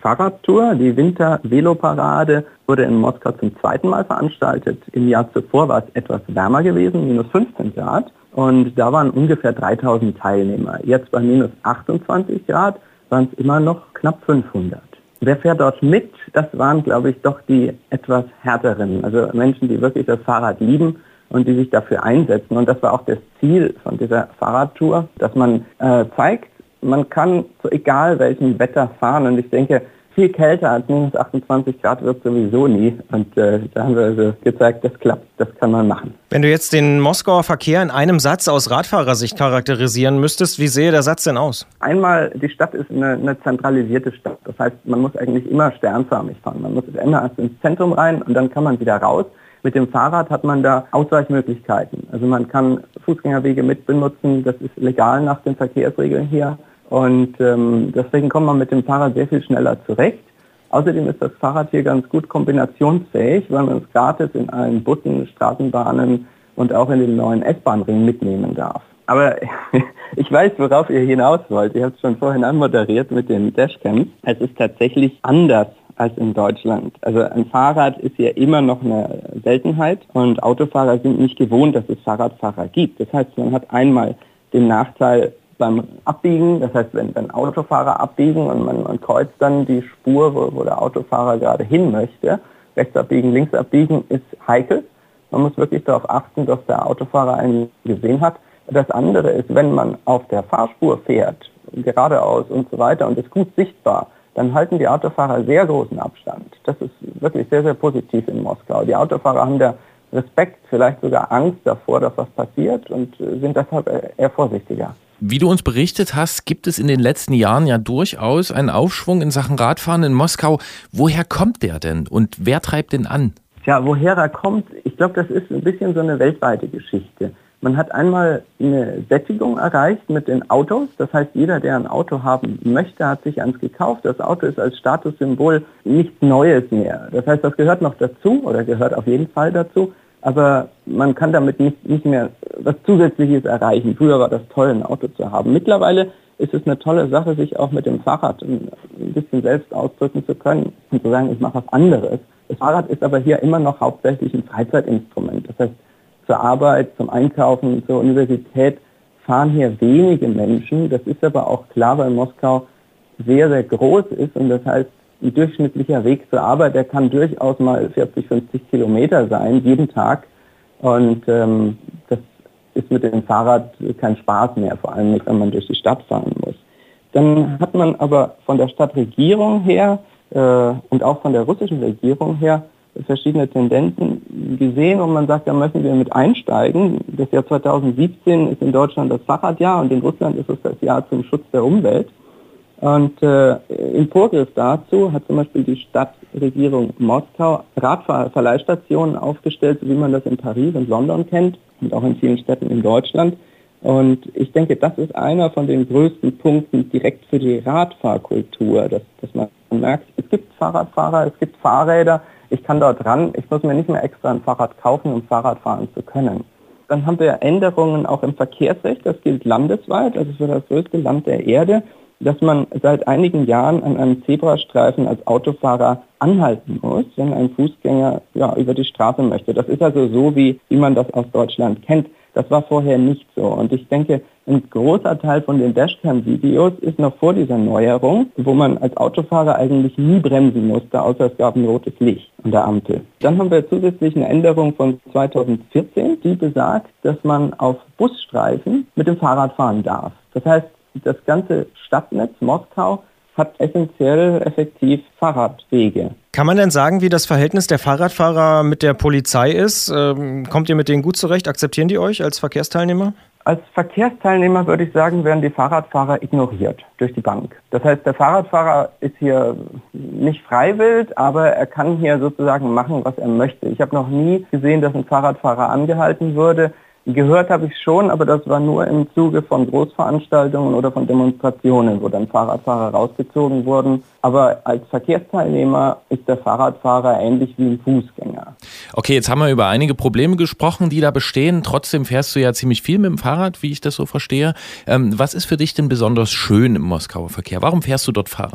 Fahrradtour. Die Winter-Veloparade wurde in Moskau zum zweiten Mal veranstaltet. Im Jahr zuvor war es etwas wärmer gewesen, minus fünfzehn Grad. Und da waren ungefähr dreitausend Teilnehmer. Jetzt bei minus achtundzwanzig Grad waren es immer noch knapp fünfhundert. Wer fährt dort mit? Das waren, glaube ich, doch die etwas härteren. Also Menschen, die wirklich das Fahrrad lieben und die sich dafür einsetzen. Und das war auch das Ziel von dieser Fahrradtour, dass man äh, zeigt, man kann zu egal welchem Wetter fahren. Und ich denke, viel kälter als minus achtundzwanzig Grad wird sowieso nie. Und äh, da haben wir also gezeigt, das klappt, das kann man machen. Wenn du jetzt den Moskauer Verkehr in einem Satz aus Radfahrersicht charakterisieren müsstest, wie sähe der Satz denn aus? Einmal, die Stadt ist eine, eine zentralisierte Stadt. Das heißt, man muss eigentlich immer sternförmig fahren. Man muss immer erst ins Zentrum rein und dann kann man wieder raus. Mit dem Fahrrad hat man da Ausweichmöglichkeiten. Also man kann Fußgängerwege mitbenutzen, das ist legal nach den Verkehrsregeln hier. Und ähm, deswegen kommt man mit dem Fahrrad sehr viel schneller zurecht. Außerdem ist das Fahrrad hier ganz gut kombinationsfähig, weil man es gratis in allen Bussen, Straßenbahnen und auch in den neuen S-Bahn-Ringen mitnehmen darf. Aber ich weiß, worauf ihr hinaus wollt. Ihr habt es schon vorhin anmoderiert mit den Dashcams. Es ist tatsächlich anders als in Deutschland. Also ein Fahrrad ist ja immer noch eine Seltenheit und Autofahrer sind nicht gewohnt, dass es Fahrradfahrer gibt. Das heißt, man hat einmal den Nachteil beim Abbiegen, das heißt, wenn, wenn Autofahrer abbiegen und man, man kreuzt dann die Spur, wo, wo der Autofahrer gerade hin möchte, rechts abbiegen, links abbiegen, ist heikel. Man muss wirklich darauf achten, dass der Autofahrer einen gesehen hat. Das andere ist, wenn man auf der Fahrspur fährt, geradeaus und so weiter und ist gut sichtbar, dann halten die Autofahrer sehr großen Abstand. Das ist wirklich sehr, sehr positiv in Moskau. Die Autofahrer haben da Respekt, vielleicht sogar Angst davor, dass was passiert und sind deshalb eher vorsichtiger. Wie du uns berichtet hast, gibt es in den letzten Jahren ja durchaus einen Aufschwung in Sachen Radfahren in Moskau. Woher kommt der denn und wer treibt den an? Tja, woher er kommt, ich glaube, das ist ein bisschen so eine weltweite Geschichte. Man hat einmal eine Sättigung erreicht mit den Autos. Das heißt, jeder, der ein Auto haben möchte, hat sich eins gekauft. Das Auto ist als Statussymbol nichts Neues mehr. Das heißt, das gehört noch dazu oder gehört auf jeden Fall dazu. Aber man kann damit nicht, nicht mehr was Zusätzliches erreichen. Früher war das toll, ein Auto zu haben. Mittlerweile ist es eine tolle Sache, sich auch mit dem Fahrrad ein bisschen selbst ausdrücken zu können und zu sagen, ich mache was anderes. Das Fahrrad ist aber hier immer noch hauptsächlich ein Freizeitinstrument. Das heißt, zur Arbeit, zum Einkaufen, zur Universität fahren hier wenige Menschen. Das ist aber auch klar, weil Moskau sehr, sehr groß ist und das heißt, ein durchschnittlicher Weg zur Arbeit, der kann durchaus mal vierzig, fünfzig Kilometer sein, jeden Tag. Und ähm, das ist mit dem Fahrrad kein Spaß mehr, vor allem nicht, wenn man durch die Stadt fahren muss. Dann hat man aber von der Stadtregierung her äh, und auch von der russischen Regierung her verschiedene Tendenzen gesehen und man sagt, da müssen wir mit einsteigen. Das Jahr zweitausendsiebzehn ist in Deutschland das Fahrradjahr und in Russland ist es das Jahr zum Schutz der Umwelt. Und äh, im Vorgriff dazu hat zum Beispiel die Stadtregierung Moskau Radverleihstationen aufgestellt, so wie man das in Paris und London kennt und auch in vielen Städten in Deutschland. Und ich denke, das ist einer von den größten Punkten direkt für die Radfahrkultur, dass, dass man merkt, es gibt Fahrradfahrer, es gibt Fahrräder, ich kann dort ran, ich muss mir nicht mehr extra ein Fahrrad kaufen, um Fahrrad fahren zu können. Dann haben wir Änderungen auch im Verkehrsrecht, das gilt landesweit, also für das größte Land der Erde, dass man seit einigen Jahren an einem Zebrastreifen als Autofahrer anhalten muss, wenn ein Fußgänger ja, über die Straße möchte. Das ist also so, wie, wie man das aus Deutschland kennt. Das war vorher nicht so. Und ich denke, ein großer Teil von den Dashcam-Videos ist noch vor dieser Neuerung, wo man als Autofahrer eigentlich nie bremsen musste, außer es gab ein rotes Licht an der Ampel. Dann haben wir zusätzlich eine Änderung von zweitausendvierzehn, die besagt, dass man auf Busstreifen mit dem Fahrrad fahren darf. Das heißt, das ganze Stadtnetz Moskau hat essentiell effektiv Fahrradwege. Kann man denn sagen, wie das Verhältnis der Fahrradfahrer mit der Polizei ist? Ähm, kommt ihr mit denen gut zurecht? Akzeptieren die euch als Verkehrsteilnehmer? Als Verkehrsteilnehmer würde ich sagen, werden die Fahrradfahrer ignoriert durch die Bank. Das heißt, der Fahrradfahrer ist hier nicht freiwillig, aber er kann hier sozusagen machen, was er möchte. Ich habe noch nie gesehen, dass ein Fahrradfahrer angehalten wurde. Gehört habe ich schon, aber das war nur im Zuge von Großveranstaltungen oder von Demonstrationen, wo dann Fahrradfahrer rausgezogen wurden. Aber als Verkehrsteilnehmer ist der Fahrradfahrer ähnlich wie ein Fußgänger. Okay, jetzt haben wir über einige Probleme gesprochen, die da bestehen. Trotzdem fährst du ja ziemlich viel mit dem Fahrrad, wie ich das so verstehe. Ähm, was ist für dich denn besonders schön im Moskauer Verkehr? Warum fährst du dort Fahrrad?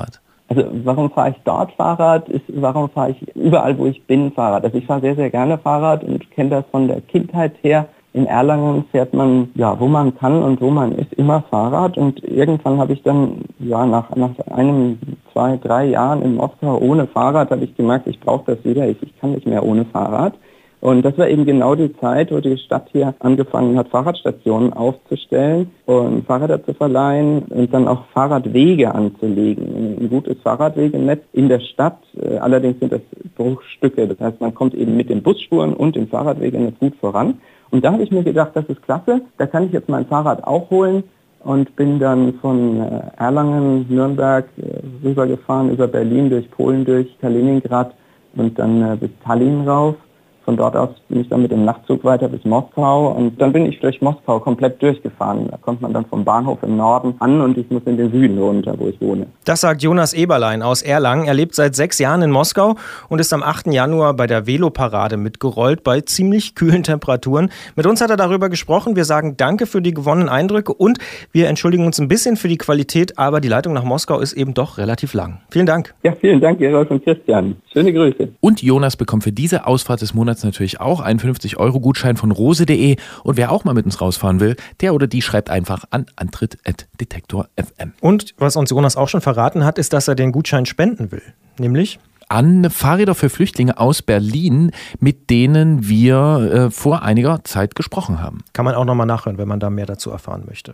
Also warum fahre ich dort Fahrrad, ist, warum fahre ich überall, wo ich bin, Fahrrad. Also ich fahre sehr, sehr gerne Fahrrad und kenne das von der Kindheit her. In Erlangen fährt man, ja, wo man kann und wo man ist, immer Fahrrad. Und irgendwann habe ich dann, ja, nach, nach einem, zwei, drei Jahren in Moskau ohne Fahrrad, habe ich gemerkt, ich brauche das wieder, ich, ich kann nicht mehr ohne Fahrrad. Und das war eben genau die Zeit, wo die Stadt hier angefangen hat, Fahrradstationen aufzustellen und Fahrräder zu verleihen und dann auch Fahrradwege anzulegen. Ein gutes Fahrradwegenetz in der Stadt, allerdings sind das Bruchstücke. Das heißt, man kommt eben mit den Busspuren und dem Fahrradwegenetz gut voran. Und da habe ich mir gedacht, das ist klasse, da kann ich jetzt mein Fahrrad auch holen und bin dann von Erlangen, Nürnberg rübergefahren, über Berlin, durch Polen, durch Kaliningrad und dann bis Tallinn rauf. Von dort aus bin ich dann mit dem Nachtzug weiter bis Moskau und dann bin ich durch Moskau komplett durchgefahren. Da kommt man dann vom Bahnhof im Norden an und ich muss in den Süden runter, wo ich wohne. Das sagt Jonas Eberlein aus Erlangen. Er lebt seit sechs Jahren in Moskau und ist am achten Januar bei der Veloparade mitgerollt bei ziemlich kühlen Temperaturen. Mit uns hat er darüber gesprochen. Wir sagen danke für die gewonnenen Eindrücke und wir entschuldigen uns ein bisschen für die Qualität, aber die Leitung nach Moskau ist eben doch relativ lang. Vielen Dank. Ja, vielen Dank, Gerolf und Christian. Schöne Grüße. Und Jonas bekommt für diese Ausfahrt des Monats natürlich auch einen fünfzig Euro Gutschein von rose punkt de und wer auch mal mit uns rausfahren will, der oder die schreibt einfach an antritt at detektor punkt f m. Und was uns Jonas auch schon verraten hat, ist, dass er den Gutschein spenden will, nämlich an Fahrräder für Flüchtlinge aus Berlin, mit denen wir äh, vor einiger Zeit gesprochen haben. Kann man auch nochmal nachhören, wenn man da mehr dazu erfahren möchte.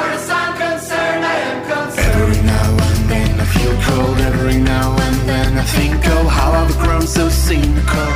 Every now and then I feel cold, every now and then I think, oh, how I've grown so cynical.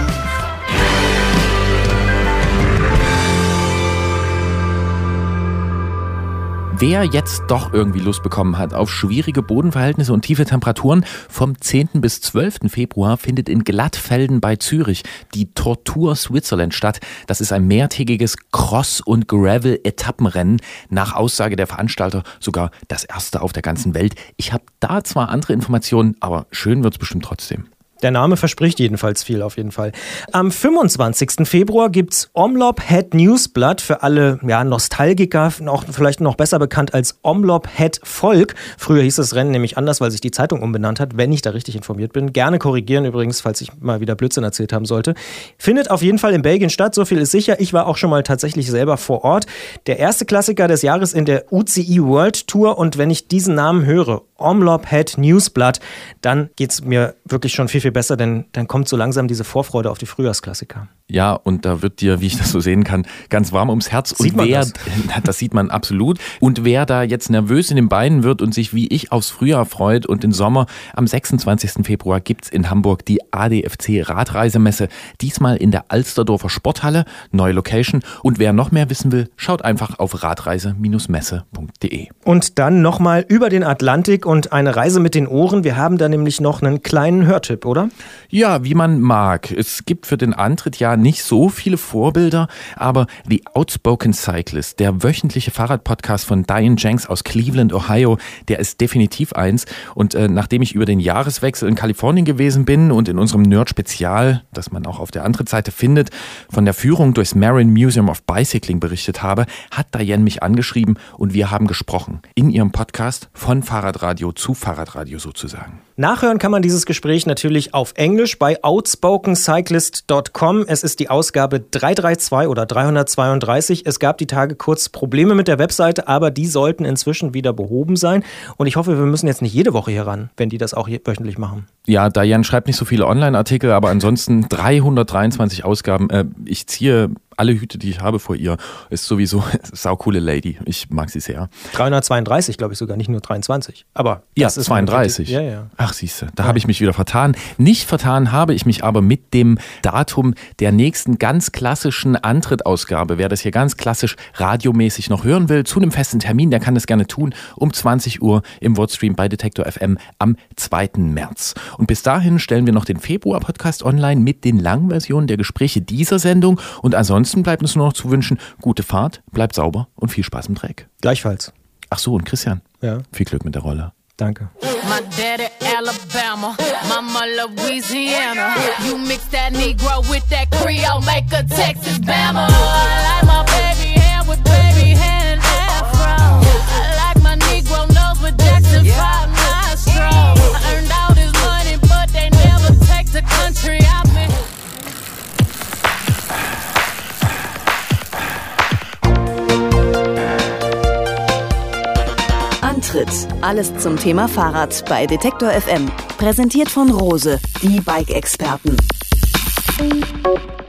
Wer jetzt doch irgendwie Lust bekommen hat auf schwierige Bodenverhältnisse und tiefe Temperaturen, vom zehnten bis zwölften Februar findet in Glattfelden bei Zürich die Tortur Switzerland statt. Das ist ein mehrtägiges Cross- und Gravel-Etappenrennen, nach Aussage der Veranstalter sogar das erste auf der ganzen Welt. Ich habe da zwar andere Informationen, aber schön wird's bestimmt trotzdem. Der Name verspricht jedenfalls viel, auf jeden Fall. Am fünfundzwanzigsten Februar gibt's Omlop Het Nieuwsblad für alle ja, Nostalgiker, auch vielleicht noch besser bekannt als Omlop Het Volk. Früher hieß das Rennen nämlich anders, weil sich die Zeitung umbenannt hat, wenn ich da richtig informiert bin. Gerne korrigieren übrigens, falls ich mal wieder Blödsinn erzählt haben sollte. Findet auf jeden Fall in Belgien statt, so viel ist sicher. Ich war auch schon mal tatsächlich selber vor Ort. Der erste Klassiker des Jahres in der U C I World Tour und wenn ich diesen Namen höre, Omlop Het Nieuwsblad, dann geht's mir wirklich schon viel, viel besser, denn dann kommt so langsam diese Vorfreude auf die Frühjahrsklassiker. Ja, und da wird dir, wie ich das so sehen kann, ganz warm ums Herz. Sieht und man wer, das? das sieht man absolut. Und wer da jetzt nervös in den Beinen wird und sich wie ich aufs Frühjahr freut und den Sommer, am sechsundzwanzigsten Februar gibt's in Hamburg die A D F C Radreisemesse. Diesmal in der Alsterdorfer Sporthalle, neue Location. Und wer noch mehr wissen will, schaut einfach auf radreise Messe punkt de. Und dann nochmal über den Atlantik und eine Reise mit den Ohren. Wir haben da nämlich noch einen kleinen Hörtipp, oder? Ja, wie man mag. Es gibt für den Antritt ja nicht so viele Vorbilder, aber The Outspoken Cyclist, der wöchentliche Fahrradpodcast von Diane Jenks aus Cleveland, Ohio, der ist definitiv eins. Und äh, nachdem ich über den Jahreswechsel in Kalifornien gewesen bin und in unserem Nerd-Spezial, das man auch auf der Antrittsseite findet, von der Führung durchs Marin Museum of Bicycling berichtet habe, hat Diane mich angeschrieben und wir haben gesprochen. In ihrem Podcast von Fahrradradio zu Fahrradradio sozusagen. Nachhören kann man dieses Gespräch natürlich auf Englisch bei outspoken cyclist dot com. Es ist die Ausgabe dreihundertzweiunddreißig oder dreihundertzweiunddreißig. Es gab die Tage kurz Probleme mit der Webseite, aber die sollten inzwischen wieder behoben sein. Und ich hoffe, wir müssen jetzt nicht jede Woche hier ran, wenn die das auch hier wöchentlich machen. Ja, Diane schreibt nicht so viele Online-Artikel, aber ansonsten dreihundertdreiundzwanzig Ausgaben. Äh, ich ziehe alle Hüte, die ich habe vor ihr. Ist sowieso saucoole Lady. Ich mag sie sehr. dreihundertzweiunddreißig, glaube ich sogar, nicht nur dreiundzwanzig. Aber ja, das ist zweiunddreißig. Ja, ja. Ach, siehste, da ja. habe ich mich wieder vertan. Nicht vertan habe ich mich aber mit dem Datum der nächsten ganz klassischen Antrittausgabe. Wer das hier ganz klassisch radiomäßig noch hören will, zu einem festen Termin, der kann das gerne tun, um zwanzig Uhr im Wordstream bei Detektor F M am zweiten März. Und bis dahin stellen wir noch den Februar-Podcast online mit den Langversionen der Gespräche dieser Sendung. Und ansonsten bleibt uns nur noch zu wünschen, gute Fahrt, bleibt sauber und viel Spaß im Dreck. Gleichfalls. Ach so, und Christian, ja. Viel Glück mit der Rolle. Danke. My daddy Alabama, mama Louisiana. You mix that Negro with that Creole, make a Texas Bama. I like my baby hair with baby hair and afro. I like my Negro nose with Jackson five nostrils. I earned all Antritt. Alles zum Thema Fahrrad bei Detektor F M. Präsentiert von Rose, die Bike-Experten.